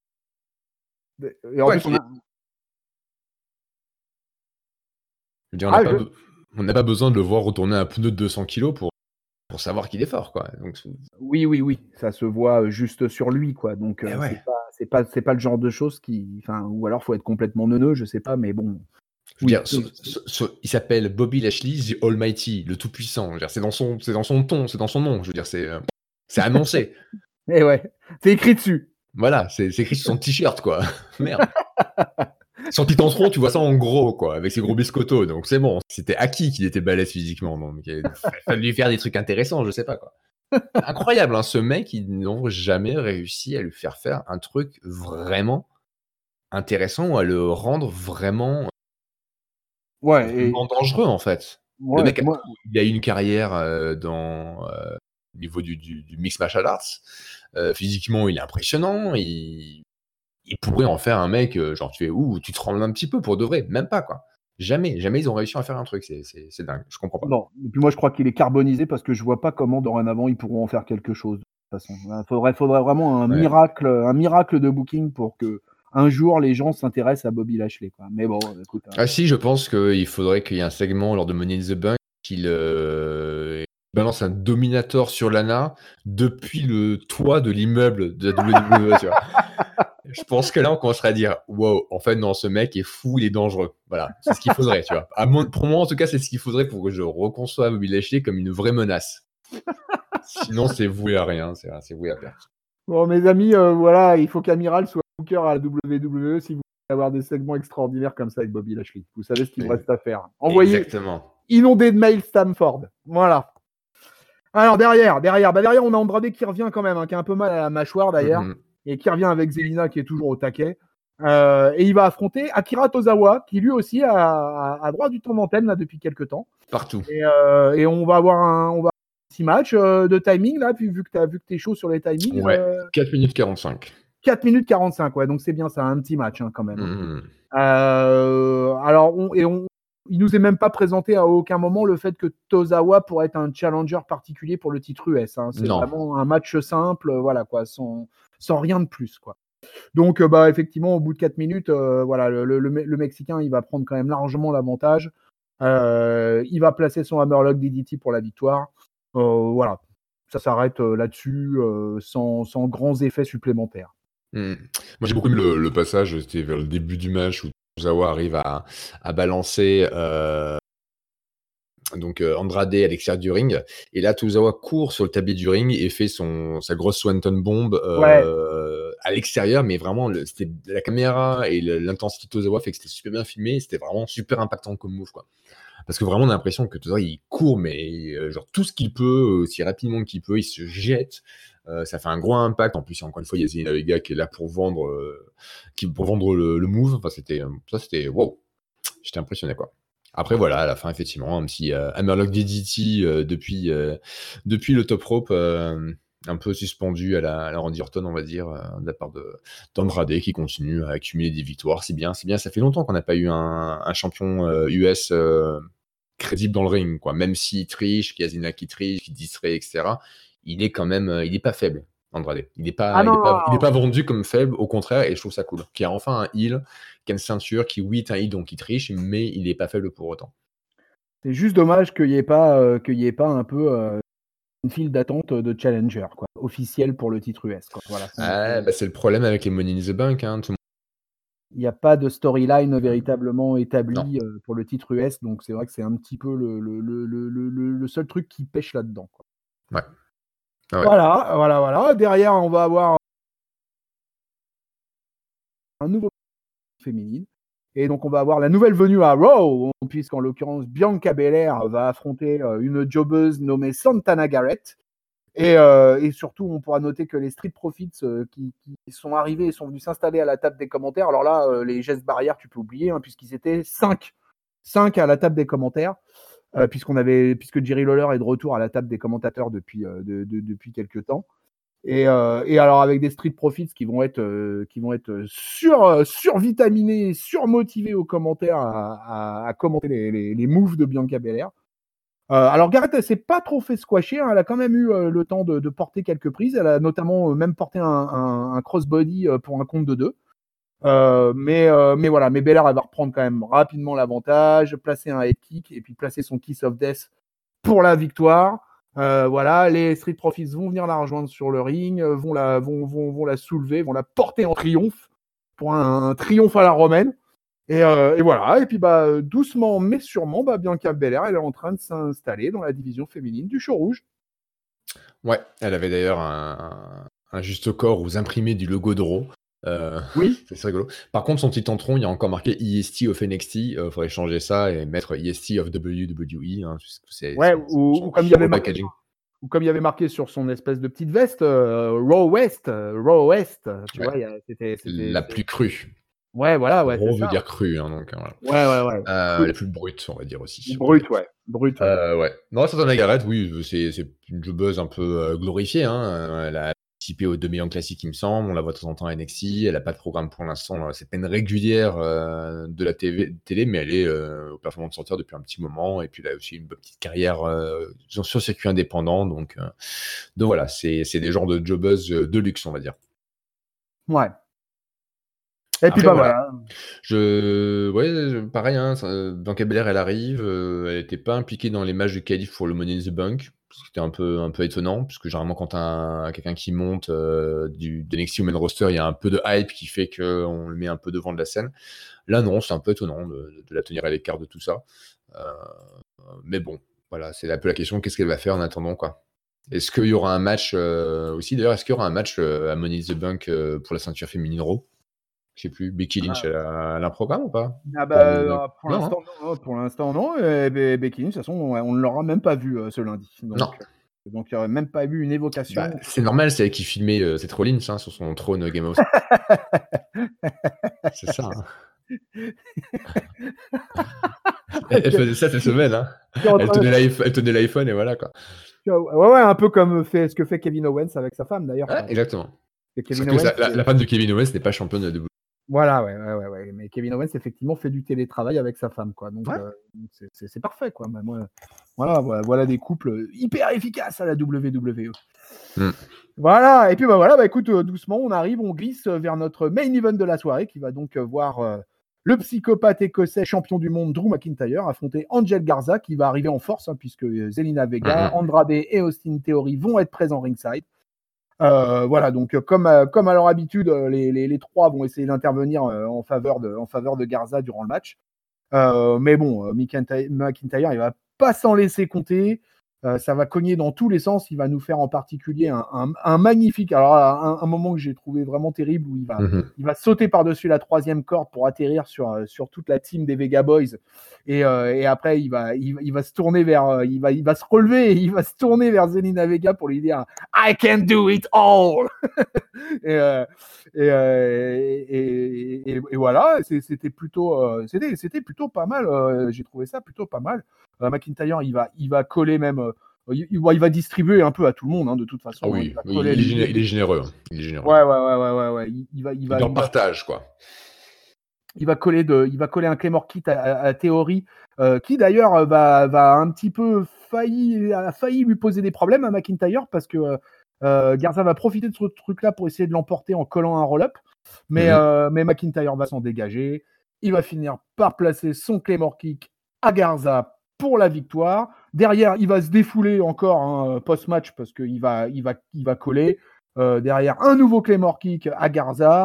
Et en ouais, plus, on a... Je veux dire, on n'a ah, pas. Je... On n'a pas besoin de le voir retourner un pneu de deux cents kilos pour, pour savoir qu'il est fort, quoi. Donc, oui, oui, oui, ça se voit juste sur lui, quoi. Donc, euh, ouais. c'est pas, c'est pas, c'est pas le genre de choses qui, enfin, ou alors faut être complètement neuneux, je sais pas, mais bon. Je veux oui, dire, so, so, so, il s'appelle Bobby Lashley, the Almighty, le Tout-Puissant. Je veux dire, c'est dans son, c'est dans son ton, c'est dans son nom. Je veux dire, c'est, euh, c'est annoncé. Et ouais, c'est écrit dessus. Voilà, c'est, c'est écrit sur son t-shirt, quoi. Merde. Son Titantron, tu vois ça en gros, quoi, avec ses gros biscottos. Donc c'est bon. C'était acquis qu'il était balèze physiquement. Donc il fallait lui faire des trucs intéressants, je sais pas quoi. Incroyable, hein, ce mec, ils n'ont jamais réussi à lui faire faire un truc vraiment intéressant ou à le rendre vraiment, ouais, vraiment et... dangereux en fait. Ouais, le mec, ouais. il a eu une carrière euh, dans euh, au niveau du, du, du mixed martial arts. Euh, physiquement, il est impressionnant. Il il pourrait en faire un mec, genre tu fais ouh, tu trembles un petit peu pour de vrai, même pas quoi. Jamais, jamais ils ont réussi à faire un truc, c'est, c'est, c'est dingue, je comprends pas. Non, et puis moi je crois qu'il est carbonisé parce que je vois pas comment dorénavant ils pourront en faire quelque chose. De toute façon, il faudrait, faudrait vraiment un ouais. miracle, un miracle de booking pour que un jour les gens s'intéressent à Bobby Lashley. Quoi. Mais bon, écoute. Ah hein. si, je pense qu'il faudrait qu'il y ait un segment lors de Money in the Bank qu'il euh, balance un Dominator sur Lana depuis le toit de l'immeuble de la W W E. Tu vois. Je pense que là, on commencerait à dire wow, en fait, non, ce mec est fou, il est dangereux. Voilà, c'est ce qu'il faudrait, tu vois. À mon, pour moi, en tout cas, c'est ce qu'il faudrait pour que je reconçoive Bobby Lashley comme une vraie menace. Sinon, c'est voué à rien, c'est, c'est voué à perte. Bon, mes amis, euh, voilà, il faut qu'Amiral soit booker à la W W E si vous voulez avoir des segments extraordinaires comme ça avec Bobby Lashley. Vous savez ce qu'il vous reste à faire. Envoyez, exactement. Inondez de mails Stamford. Voilà. Alors, derrière, derrière, bah derrière, on a Andrade qui revient quand même, hein, qui a un peu mal à la mâchoire d'ailleurs. Mm-hmm. Et qui revient avec Zelina qui est toujours au taquet. Euh, et il va affronter Akira Tozawa, qui lui aussi a, a, a droit du temps d'antenne là, depuis quelques temps. Partout. Et, euh, et on va avoir un, on va avoir un petit match euh, de timing, là, puis, vu que tu es chaud sur les timings. Ouais, euh, quatre minutes quarante-cinq. quatre minutes quarante-cinq, ouais, donc c'est bien ça, un petit match hein, quand même. Mmh. Euh, alors, on, et on, il nous est même pas présenté à aucun moment le fait que Tozawa pourrait être un challenger particulier pour le titre U S. Hein. C'est non. Vraiment un match simple, voilà, quoi, sans, sans rien de plus, quoi. Donc, euh, bah, effectivement, au bout de quatre minutes, euh, voilà, le, le, le Mexicain, il va prendre quand même largement l'avantage. Euh, il va placer son Hammerlock D D T pour la victoire. Euh, voilà, ça s'arrête euh, là-dessus, euh, sans, sans grands effets supplémentaires. Mmh. Moi, j'ai beaucoup aimé le, le passage, c'était vers le début du match où Tozawa arrive à, à balancer euh, donc euh, Andrade à l'extérieur du ring. Et là, Tozawa court sur le tablier du ring et fait son, sa grosse Swanton bomb Ouais. euh, à l'extérieur. Mais vraiment, le, c'était la caméra et le- l'intensité de Tozawa fait que c'était super bien filmé. C'était vraiment super impactant comme move, quoi. Parce que vraiment, on a l'impression que Tozawa, il court, mais euh, genre tout ce qu'il peut, aussi rapidement qu'il peut, il se jette. Euh, ça fait un gros impact. En plus, encore une fois, il y a Zelina Vega qui est là pour vendre, euh, qui, pour vendre le, le move. Enfin, c'était, ça, c'était wow. J'étais impressionné, quoi. Après, voilà, à la fin, effectivement, un petit euh, Hammerlock D D T euh, depuis, euh, depuis le top rope, euh, un peu suspendu à la, à la Randy Orton, on va dire, euh, de la part de d'Andrade, qui continue à accumuler des victoires. C'est bien, c'est bien. Ça fait longtemps qu'on n'a pas eu un, un champion euh, U S euh, crédible dans le ring, quoi. Même s'il triche, qu'il y a Zina qui triche, qui distrait, et cetera, il est quand même, euh, il n'est pas faible, Andrade. Il n'est Ah pas, il non, est pas, il est non, pas vendu comme faible, au contraire, et je trouve ça cool. Qu'il y a enfin un heel, qui a une ceinture, qui, oui, est un heel, donc il triche, mais il n'est pas faible pour autant. c'est juste dommage qu'il n'y ait pas, euh, qu'il y ait pas un peu euh, une file d'attente de challenger, quoi, officiel pour le titre U S, quoi. Voilà. Ah, bah, c'est le problème avec les Money in the Bank, hein, tout le Il n'y a pas de storyline véritablement monde. établie Non. euh, pour le titre U S, donc c'est vrai que c'est un petit peu le, le, le, le, le, le seul truc qui pêche là-dedans, quoi. Ouais. Ah ouais. Voilà, voilà, voilà. Derrière, on va avoir un nouveau féminine. Et donc, on va avoir la nouvelle venue à Raw, puisqu'en l'occurrence, Bianca Belair va affronter euh, une jobbeuse nommée Santana Garrett. Et, euh, et surtout, on pourra noter que les Street Profits euh, qui, qui sont arrivés et sont venus s'installer à la table des commentaires. Alors là, euh, les gestes barrières, tu peux oublier, hein, puisqu'ils étaient cinq. cinq à la table des commentaires, euh, puisqu'on avait, puisque Jerry Lawler est de retour à la table des commentateurs depuis, euh, de, de, depuis quelques temps. Et, euh, et alors avec des Street Profits qui vont être, euh, qui vont être sur, survitaminés, surmotivés aux commentaires à, à, à commenter les, les, les moves de Bianca Belair. Euh, alors Garrett, elle s'est pas trop fait squasher, hein. Elle a quand même eu euh, le temps de, de porter quelques prises. Elle a notamment euh, même porté un, un, un crossbody euh, pour un compte de deux. Euh, mais, euh, mais voilà, mais Belair, elle va reprendre quand même rapidement l'avantage, placer un head kick et puis placer son Kiss of Death pour la victoire. Euh, voilà, les Street Profits vont venir la rejoindre sur le ring, vont la, vont, vont, vont la soulever, vont la porter en triomphe pour un, un triomphe à la romaine. Et, euh, et voilà, et puis bah, doucement mais sûrement, bah, Bianca Belair, elle est en train de s'installer dans la division féminine du show rouge. Ouais, elle avait d'ailleurs un, un, un juste corps où vous imprimez du logo de Raw. Euh, Oui. c'est rigolo. Par contre, son petit tentron, il y a encore marqué E S T of N X T. Il euh, faudrait changer ça et mettre E S T of W W E. Hein, c'est, ouais, c'est, ou, c'est ou, comme il y avait marqué, packaging. ou comme il y avait marqué sur son espèce de petite veste, euh, Raw West, euh, Raw West, tu Ouais. vois, y a, c'était, c'était, la c'était... plus crue. Ouais, voilà, ouais, Raw c'est veut ça. dire crue, hein, donc voilà. Ouais, ouais, ouais. Euh, la plus brute, on va dire aussi. Brut, ouais. Brut, ouais. Euh, ouais. Non, Santana Garrett, oui, c'est, c'est une jobbeuse un peu euh, glorifiée. Hein. Elle a participé aux deux millions classiques, il me semble. On la voit de temps en temps à N X T. Elle n'a pas de programme pour l'instant. C'est peine régulière euh, de la T V, télé, mais elle est euh, au Performance Center depuis un petit moment. Et puis, elle a aussi une petite carrière euh, sur circuit indépendant. Donc, euh, donc voilà, c'est, c'est des genres de jobbeuses de luxe, on va dire. Ouais. Et Après, puis bah voilà. voilà. Je, ouais, pareil, hein, Bianca Belair, elle arrive, euh, elle n'était pas impliquée dans les matchs de qualif pour le Money in the Bank, c'était un peu, un peu étonnant, puisque généralement quand t'as quelqu'un qui monte euh, du de N X T Women Roster, il y a un peu de hype qui fait qu'on le met un peu devant de la scène. Là, non, c'est un peu étonnant de, de la tenir à l'écart de tout ça. Euh, mais bon, voilà, c'est un peu la question, qu'est-ce qu'elle va faire en attendant, quoi. Est-ce qu'il y aura un match euh, aussi, d'ailleurs, est-ce qu'il y aura un match euh, à Money in the Bank euh, pour la ceinture féminine Raw? Je sais plus, Becky Lynch, Ah, elle a, elle a un programme ou pas? ah Pour Money in the bah, Bank? pour Non, hein? l'instant, non. Pour l'instant, non. Et, et, Becky Lynch, de toute façon, on, on ne l'aura même pas vu euh, ce lundi. Non. Donc, euh, donc il n'y aurait même pas eu une évocation. Bah, c'est normal, c'est elle qui filmait euh, Seth Rollins hein, sur son trône Game of Thrones. C'est ça. Hein. elle, elle faisait ça cette semaine. Hein. Elle, tenait l'iPhone, elle tenait l'iPhone et voilà quoi. Ouais, ouais, un peu comme fait, ce que fait Kevin Owens avec sa femme d'ailleurs. Ouais, exactement. Kevin Owens, Owens, la, la femme de Kevin Owens n'est pas championne de W W E. Voilà, ouais, ouais, ouais, ouais. Mais Kevin Owens, effectivement, fait du télétravail avec sa femme, quoi. Donc, ouais. euh, c'est, c'est, c'est parfait, quoi. Bah, moi, voilà, voilà, voilà des couples hyper efficaces à la W W E. Mm. Voilà, et puis bah voilà, bah écoute, euh, doucement, on arrive, on glisse vers notre main event de la soirée, qui va donc euh, voir euh, le psychopathe écossais champion du monde Drew McIntyre affronter Angel Garza, qui va arriver en force, hein, puisque Zelina Vega, mm-hmm. Andrade et Austin Theory vont être présents ringside. Euh, voilà, donc comme, euh, comme à leur habitude, les, les, les trois vont essayer d'intervenir euh, en, faveur de, en faveur de Garza durant le match. Euh, mais bon, euh, McIntyre, McIntyre, il va pas s'en laisser compter. Euh, ça va cogner dans tous les sens. Il va nous faire en particulier un, un, un magnifique, alors un, un moment que j'ai trouvé vraiment terrible où il va, Mhm. il va sauter par-dessus la troisième corde pour atterrir sur, sur toute la team des Vega Boys. Et, euh, et après, il va, il, il va se tourner vers, il va, il va se relever et il va se tourner vers Zelina Vega pour lui dire I can do it all. et, euh, et, euh, et, et, et voilà, c'était plutôt, euh, c'était, c'était plutôt pas mal. Euh, j'ai trouvé ça plutôt pas mal. Euh, McIntyre, il va, il va coller même. Euh, il, il va distribuer un peu à tout le monde, hein, de toute façon. Ah Hein, oui, il va il, coller il, les, est généreux, les... il est généreux. Il est généreux. Ouais, ouais, ouais, ouais, ouais, ouais. Il, il va, il il va, en il partage, va... quoi. Il va coller de, il va coller un Claymore Kit à, à, à Theory, euh, qui d'ailleurs va, va un petit peu failli, a failli lui poser des problèmes à McIntyre parce que euh, Garza va profiter de ce truc-là pour essayer de l'emporter en collant un roll-up, mais, Mhm. euh, mais McIntyre va s'en dégager. Il va finir par placer son Claymore Kick à Garza pour la victoire. Derrière, il va se défouler encore hein, post-match parce qu'il va, il va, il va coller. Euh, derrière, un nouveau Claymore Kick à Garza.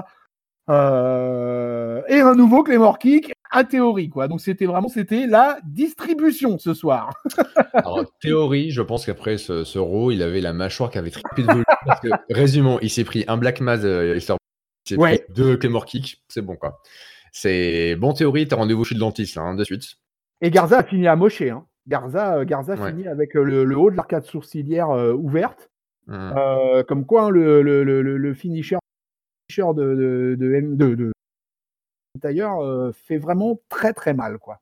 Euh, et un nouveau Claymore Kick à Théorie, quoi. Donc c'était vraiment c'était la distribution ce soir. Alors, théorie, je pense qu'après ce, ce Raw, il avait la mâchoire qui avait trippé de volume. Parce que, résumons, il s'est pris un Black Mass, euh, il s'est pris Ouais. deux Claymore Kick, c'est bon, quoi. C'est bon, théorie, t'as rendez-vous chez le dentiste, là, hein, de suite. Et Garza a fini à mocher. Hein. Garza, euh, Garza Ouais. finit avec euh, le, le haut de l'arcade sourcilière euh, ouverte. Mhm. Euh, comme quoi, hein, le, le, le, le finisher de, de, de, de, de d'ailleurs euh, fait vraiment très très mal, quoi.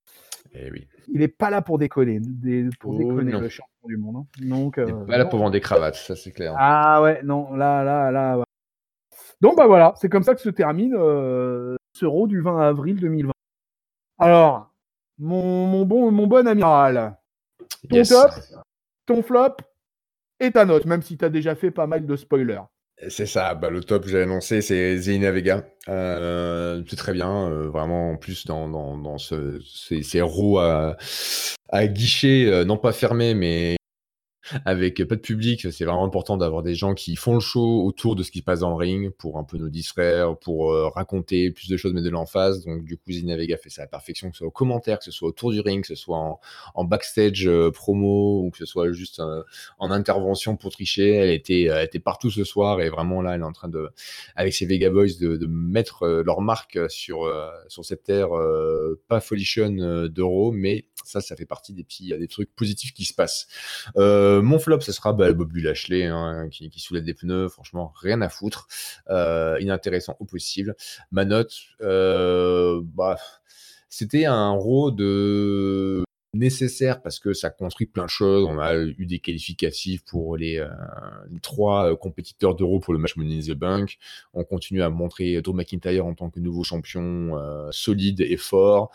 Eh oui. Il est pas là pour déconner, des, pour Oh déconner non. le champion du monde. Hein. Donc, Il est euh, pas là non. pour vendre des cravates, ça c'est clair. Ah ouais, non, là, là, là. Ouais. Donc bah voilà, c'est comme ça que se termine euh, ce Raw du vingt avril deux mille vingt. Alors, mon, mon, bon, mon bon amiral, ton Yes. top, ton flop et ta note, même si tu as déjà fait pas mal de spoilers. C'est ça, bah, le top, j'ai annoncé, c'est Zelina Vega. Euh, c'est très bien, euh, vraiment, en plus, dans, dans, dans ce, ces, ces Raws à, à guichet, euh, non pas fermé, mais avec pas de public, c'est vraiment important d'avoir des gens qui font le show autour de ce qui se passe dans le ring pour un peu nous distraire, pour euh, raconter plus de choses, mais de l'emphase. Donc, du coup, Zelina Vega fait ça à la perfection, que ce soit au commentaire, que ce soit autour du ring, que ce soit en, en backstage euh, promo ou que ce soit juste euh, en intervention pour tricher. Elle était, elle était partout ce soir et vraiment là, elle est en train de, avec ses Vega Boys, de, de mettre euh, leur marque sur, euh, sur cette ère euh, pas folichonne euh, d'Euro, mais ça, ça fait partie des petits, des trucs positifs qui se passent. Euh, mon flop, ce sera bah, Bobby Lashley, hein, qui, qui soulève des pneus, franchement, rien à foutre. Euh, inintéressant au possible. Ma note, euh, bah, c'était un Raw de nécessaire parce que ça construit plein de choses. On a eu des qualificatifs pour les, euh, les trois euh, compétiteurs d'Euro pour le match Money in the Bank. On continue à montrer Drew McIntyre en tant que nouveau champion euh, solide et fort.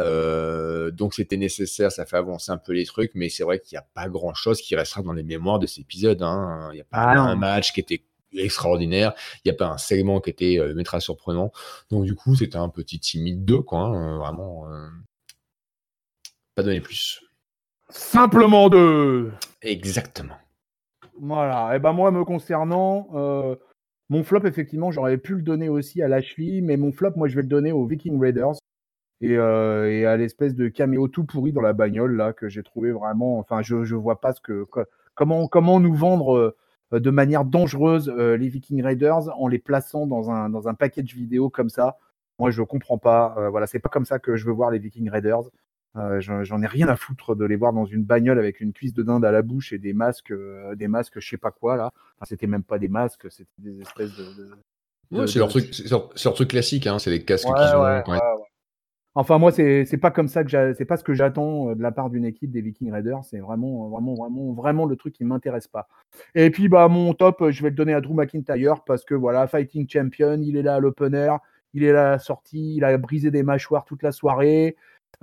Euh, donc c'était nécessaire, ça fait avancer un peu les trucs, mais c'est vrai qu'il n'y a pas grand-chose qui restera dans les mémoires de cet épisode. Hein. Il n'y a pas Ah un non. match qui était extraordinaire, il n'y a pas un segment qui était euh, métra surprenant. Donc du coup, c'était un petit timide deux, quoi. Hein, vraiment, euh, pas donné plus. Simplement deux. Exactement. Voilà. Et ben moi, me concernant, euh, mon flop, effectivement, j'aurais pu le donner aussi à Lashley, mais mon flop, moi, je vais le donner aux Viking Raiders et, euh, et à l'espèce de caméo tout pourri dans la bagnole là que j'ai trouvé vraiment. Enfin, je je vois pas ce que co- comment comment nous vendre euh, de manière dangereuse euh, les Viking Raiders en les plaçant dans un dans un package vidéo comme ça. Moi, je comprends pas. Euh, voilà, c'est pas comme ça que je veux voir les Viking Raiders. Euh, j'en, j'en ai rien à foutre de les voir dans une bagnole avec une cuisse de dinde à la bouche et des masques, euh, des masques, je sais pas quoi là. Enfin, c'était même pas des masques, c'était des espèces de. de, Ouais, de, c'est leur de... truc, c'est leur, c'est leur truc classique, hein, c'est les casques Ouais, qu'ils ouais, ont quand ouais, ouais. Enfin, moi, c'est c'est pas comme ça que j'a- c'est pas ce que j'attends euh, de la part d'une équipe des Viking Raiders. C'est vraiment, vraiment, vraiment, vraiment le truc qui m'intéresse pas. Et puis, bah, mon top, euh, je vais le donner à Drew McIntyre parce que voilà, Fighting Champion, il est là à l'opener, il est là à la sortie, il a brisé des mâchoires toute la soirée.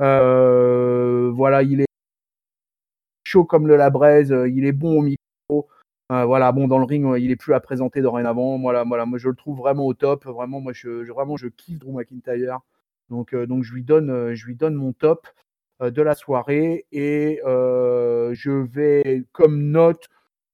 Euh, voilà, il est chaud comme le la braise, euh, il est bon au micro. Euh, voilà, bon, dans le ring, euh, il est plus à présenter dorénavant. Voilà, voilà, moi, je le trouve vraiment au top. Vraiment, moi, je, je- vraiment, je kiffe Drew McIntyre. Donc, euh, donc je lui donne, euh, je lui donne mon top euh, de la soirée et euh, je vais comme note.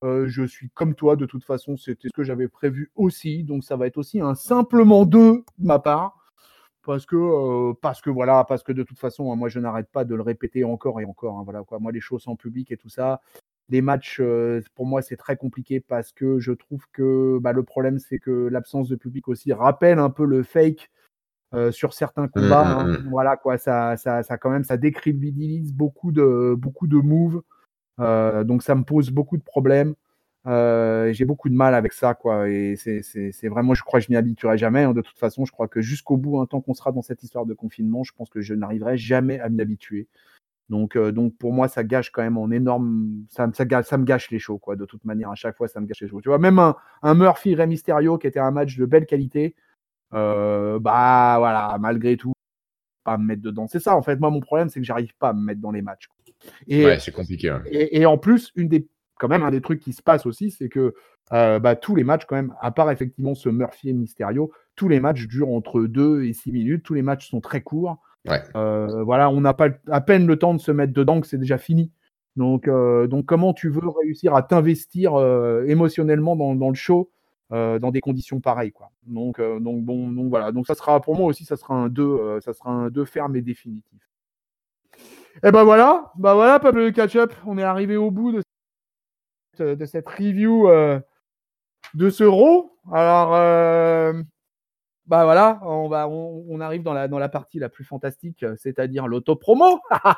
Euh, je suis comme toi, de toute façon, c'était ce que j'avais prévu aussi. Donc, ça va être aussi un simplement deux de ma part. Parce que, euh, parce que voilà, parce que de toute façon, hein, moi, je n'arrête pas de le répéter encore et encore. Hein, voilà, quoi. Moi, les choses en public et tout ça, les matchs, euh, pour moi, c'est très compliqué parce que je trouve que bah, le problème, c'est que l'absence de public aussi rappelle un peu le fake euh, sur certains combats. Hein. Mmh, mmh. Voilà, quoi, ça, ça, ça, quand même, ça décrédibilise beaucoup de, beaucoup de moves. Euh, donc, ça me pose beaucoup de problèmes. Euh, j'ai beaucoup de mal avec ça, quoi. Et c'est, c'est, c'est vraiment, je crois que je m'y habituerai jamais. Hein, de toute façon, je crois que jusqu'au bout, un temps qu'on sera dans cette histoire de confinement, je pense que je n'arriverai jamais à m'y habituer. Donc, euh, donc pour moi, ça gâche quand même en énorme. Ça, ça, gâche, ça me gâche les shows, quoi. De toute manière, à chaque fois, ça me gâche les shows. Tu vois, même un, un Murphy Rey Mysterio qui était un match de belle qualité, euh, bah voilà, malgré tout, pas à me mettre dedans. C'est ça, en fait. Moi, mon problème, c'est que j'arrive pas à me mettre dans les matchs. Et, Ouais, c'est compliqué. Ouais. et, et en plus, une des, quand même, un des trucs qui se passe aussi, c'est que euh, bah, tous les matchs, quand même, à part effectivement ce Murphy et Mysterio, tous les matchs durent entre deux et six minutes. Tous les matchs sont très courts. Ouais. Euh, voilà, on n'a pas à peine le temps de se mettre dedans que c'est déjà fini. Donc, euh, donc comment tu veux réussir à t'investir euh, émotionnellement dans, dans le show euh, dans des conditions pareilles, quoi. Donc, euh, donc bon, donc voilà. Donc ça sera pour moi aussi, ça sera un deux, euh, ça sera un deux ferme et définitif. Et ben voilà, bah voilà, Pablo le catch-up, on est arrivé au bout de cette, de cette review euh, de ce Raw. Alors, euh, bah voilà, on, va, on, on arrive dans la, dans la partie la plus fantastique, c'est-à-dire l'auto-promo.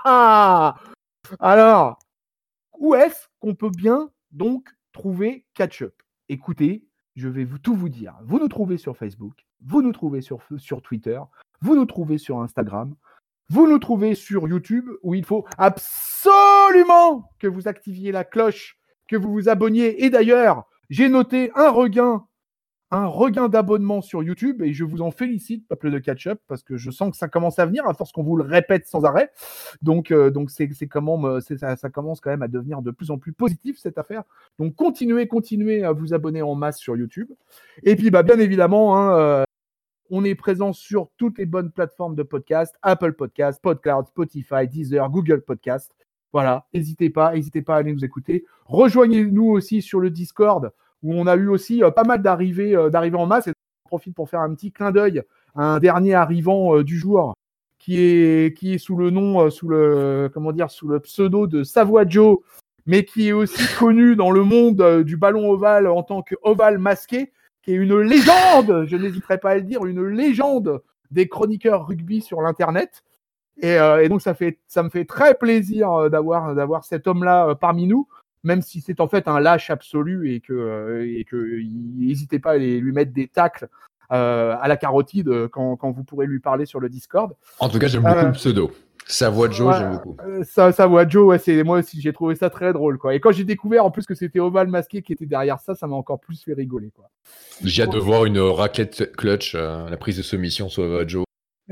Alors, où est-ce qu'on peut bien donc trouver Catch-Up? Écoutez, je vais vous, tout vous dire. Vous nous trouvez sur Facebook, vous nous trouvez sur, sur Twitter, vous nous trouvez sur Instagram, vous nous trouvez sur YouTube, où il faut absolument que vous activiez la cloche, que vous vous abonniez. Et d'ailleurs, j'ai noté un regain un regain d'abonnements sur YouTube et je vous en félicite, peuple de catch-up, parce que je sens que ça commence à venir à force qu'on vous le répète sans arrêt. Donc, euh, donc c'est, c'est comment, c'est, ça, ça commence quand même à devenir de plus en plus positif cette affaire. Donc, continuez, continuez à vous abonner en masse sur YouTube. Et puis, bah, bien évidemment, hein, euh, on est présent sur toutes les bonnes plateformes de podcast, Apple Podcast, PodCloud, Spotify, Deezer, Google Podcast. Voilà, n'hésitez pas, n'hésitez pas à aller nous écouter. Rejoignez-nous aussi sur le Discord, où on a eu aussi euh, pas mal d'arrivées, euh, d'arrivées en masse. Et on profite pour faire un petit clin d'œil à un dernier arrivant euh, du jour, qui est, qui est sous le nom, euh, sous le, comment dire, sous le pseudo de Savoie Joe, mais qui est aussi connu dans le monde euh, du ballon ovale en tant que ovale masqué, qui est une légende, je n'hésiterai pas à le dire, une légende des chroniqueurs rugby sur l'internet. Et, euh, et donc ça fait, ça me fait très plaisir euh, d'avoir, d'avoir cet homme-là euh, parmi nous, même si c'est en fait un lâche absolu et que, euh, et que n'hésitez pas à les, lui mettre des tacles euh, à la carotide euh, quand, quand vous pourrez lui parler sur le Discord. En tout cas, j'aime beaucoup Euh, le pseudo. Savoie Joe, ouais, j'aime beaucoup. Ça, Savoie Joe, ouais, c'est, moi aussi j'ai trouvé ça très drôle, quoi. Et quand j'ai découvert en plus que c'était Oval Masqué qui était derrière ça, ça m'a encore plus fait rigoler, quoi. J'ai hâte de voir une raquette clutch, euh, la prise de soumission sur Savoie Joe.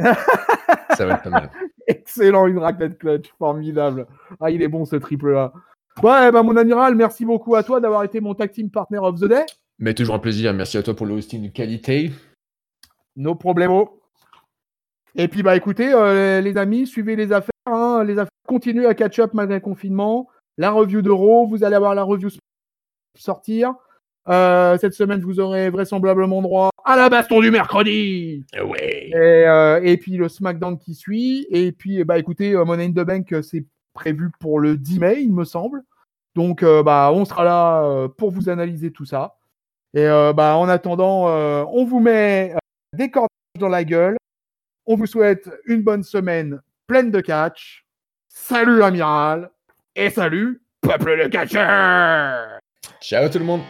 Ça va être pas mal. Excellent, une raclette clutch, formidable. Ah, il est bon ce triple-là. Ouais, bah mon amiral, merci beaucoup à toi d'avoir été mon tag team partner of the day. Mais toujours un plaisir. Merci à toi pour le hosting de qualité. No problemo. Et puis bah écoutez, euh, les amis, suivez les affaires. Hein, les affaires continuent à catch up malgré le confinement. La review d'Euro, vous allez avoir la review sortir. Euh, cette semaine, vous aurez vraisemblablement droit à la baston du mercredi. Ouais. Et, euh, et puis le SmackDown qui suit. Et puis, bah écoutez, euh, Money in the Bank, c'est prévu pour le dix mai, il me semble. Donc, euh, bah, on sera là euh, pour vous analyser tout ça. Et euh, bah, en attendant, euh, on vous met euh, des cordages dans la gueule. On vous souhaite une bonne semaine pleine de catch. Salut, amiral. Et salut, peuple de catcheur. Ciao tout le monde.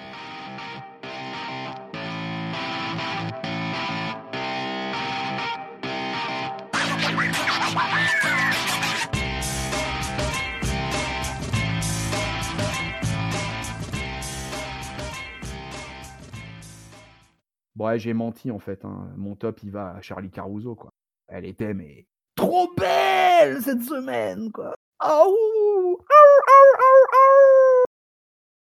Ouais, j'ai menti en fait. Hein. Mon top, il va à Charlie Caruso, quoi. Elle était, mais trop belle cette semaine, quoi. Oh, oh, oh, oh, oh.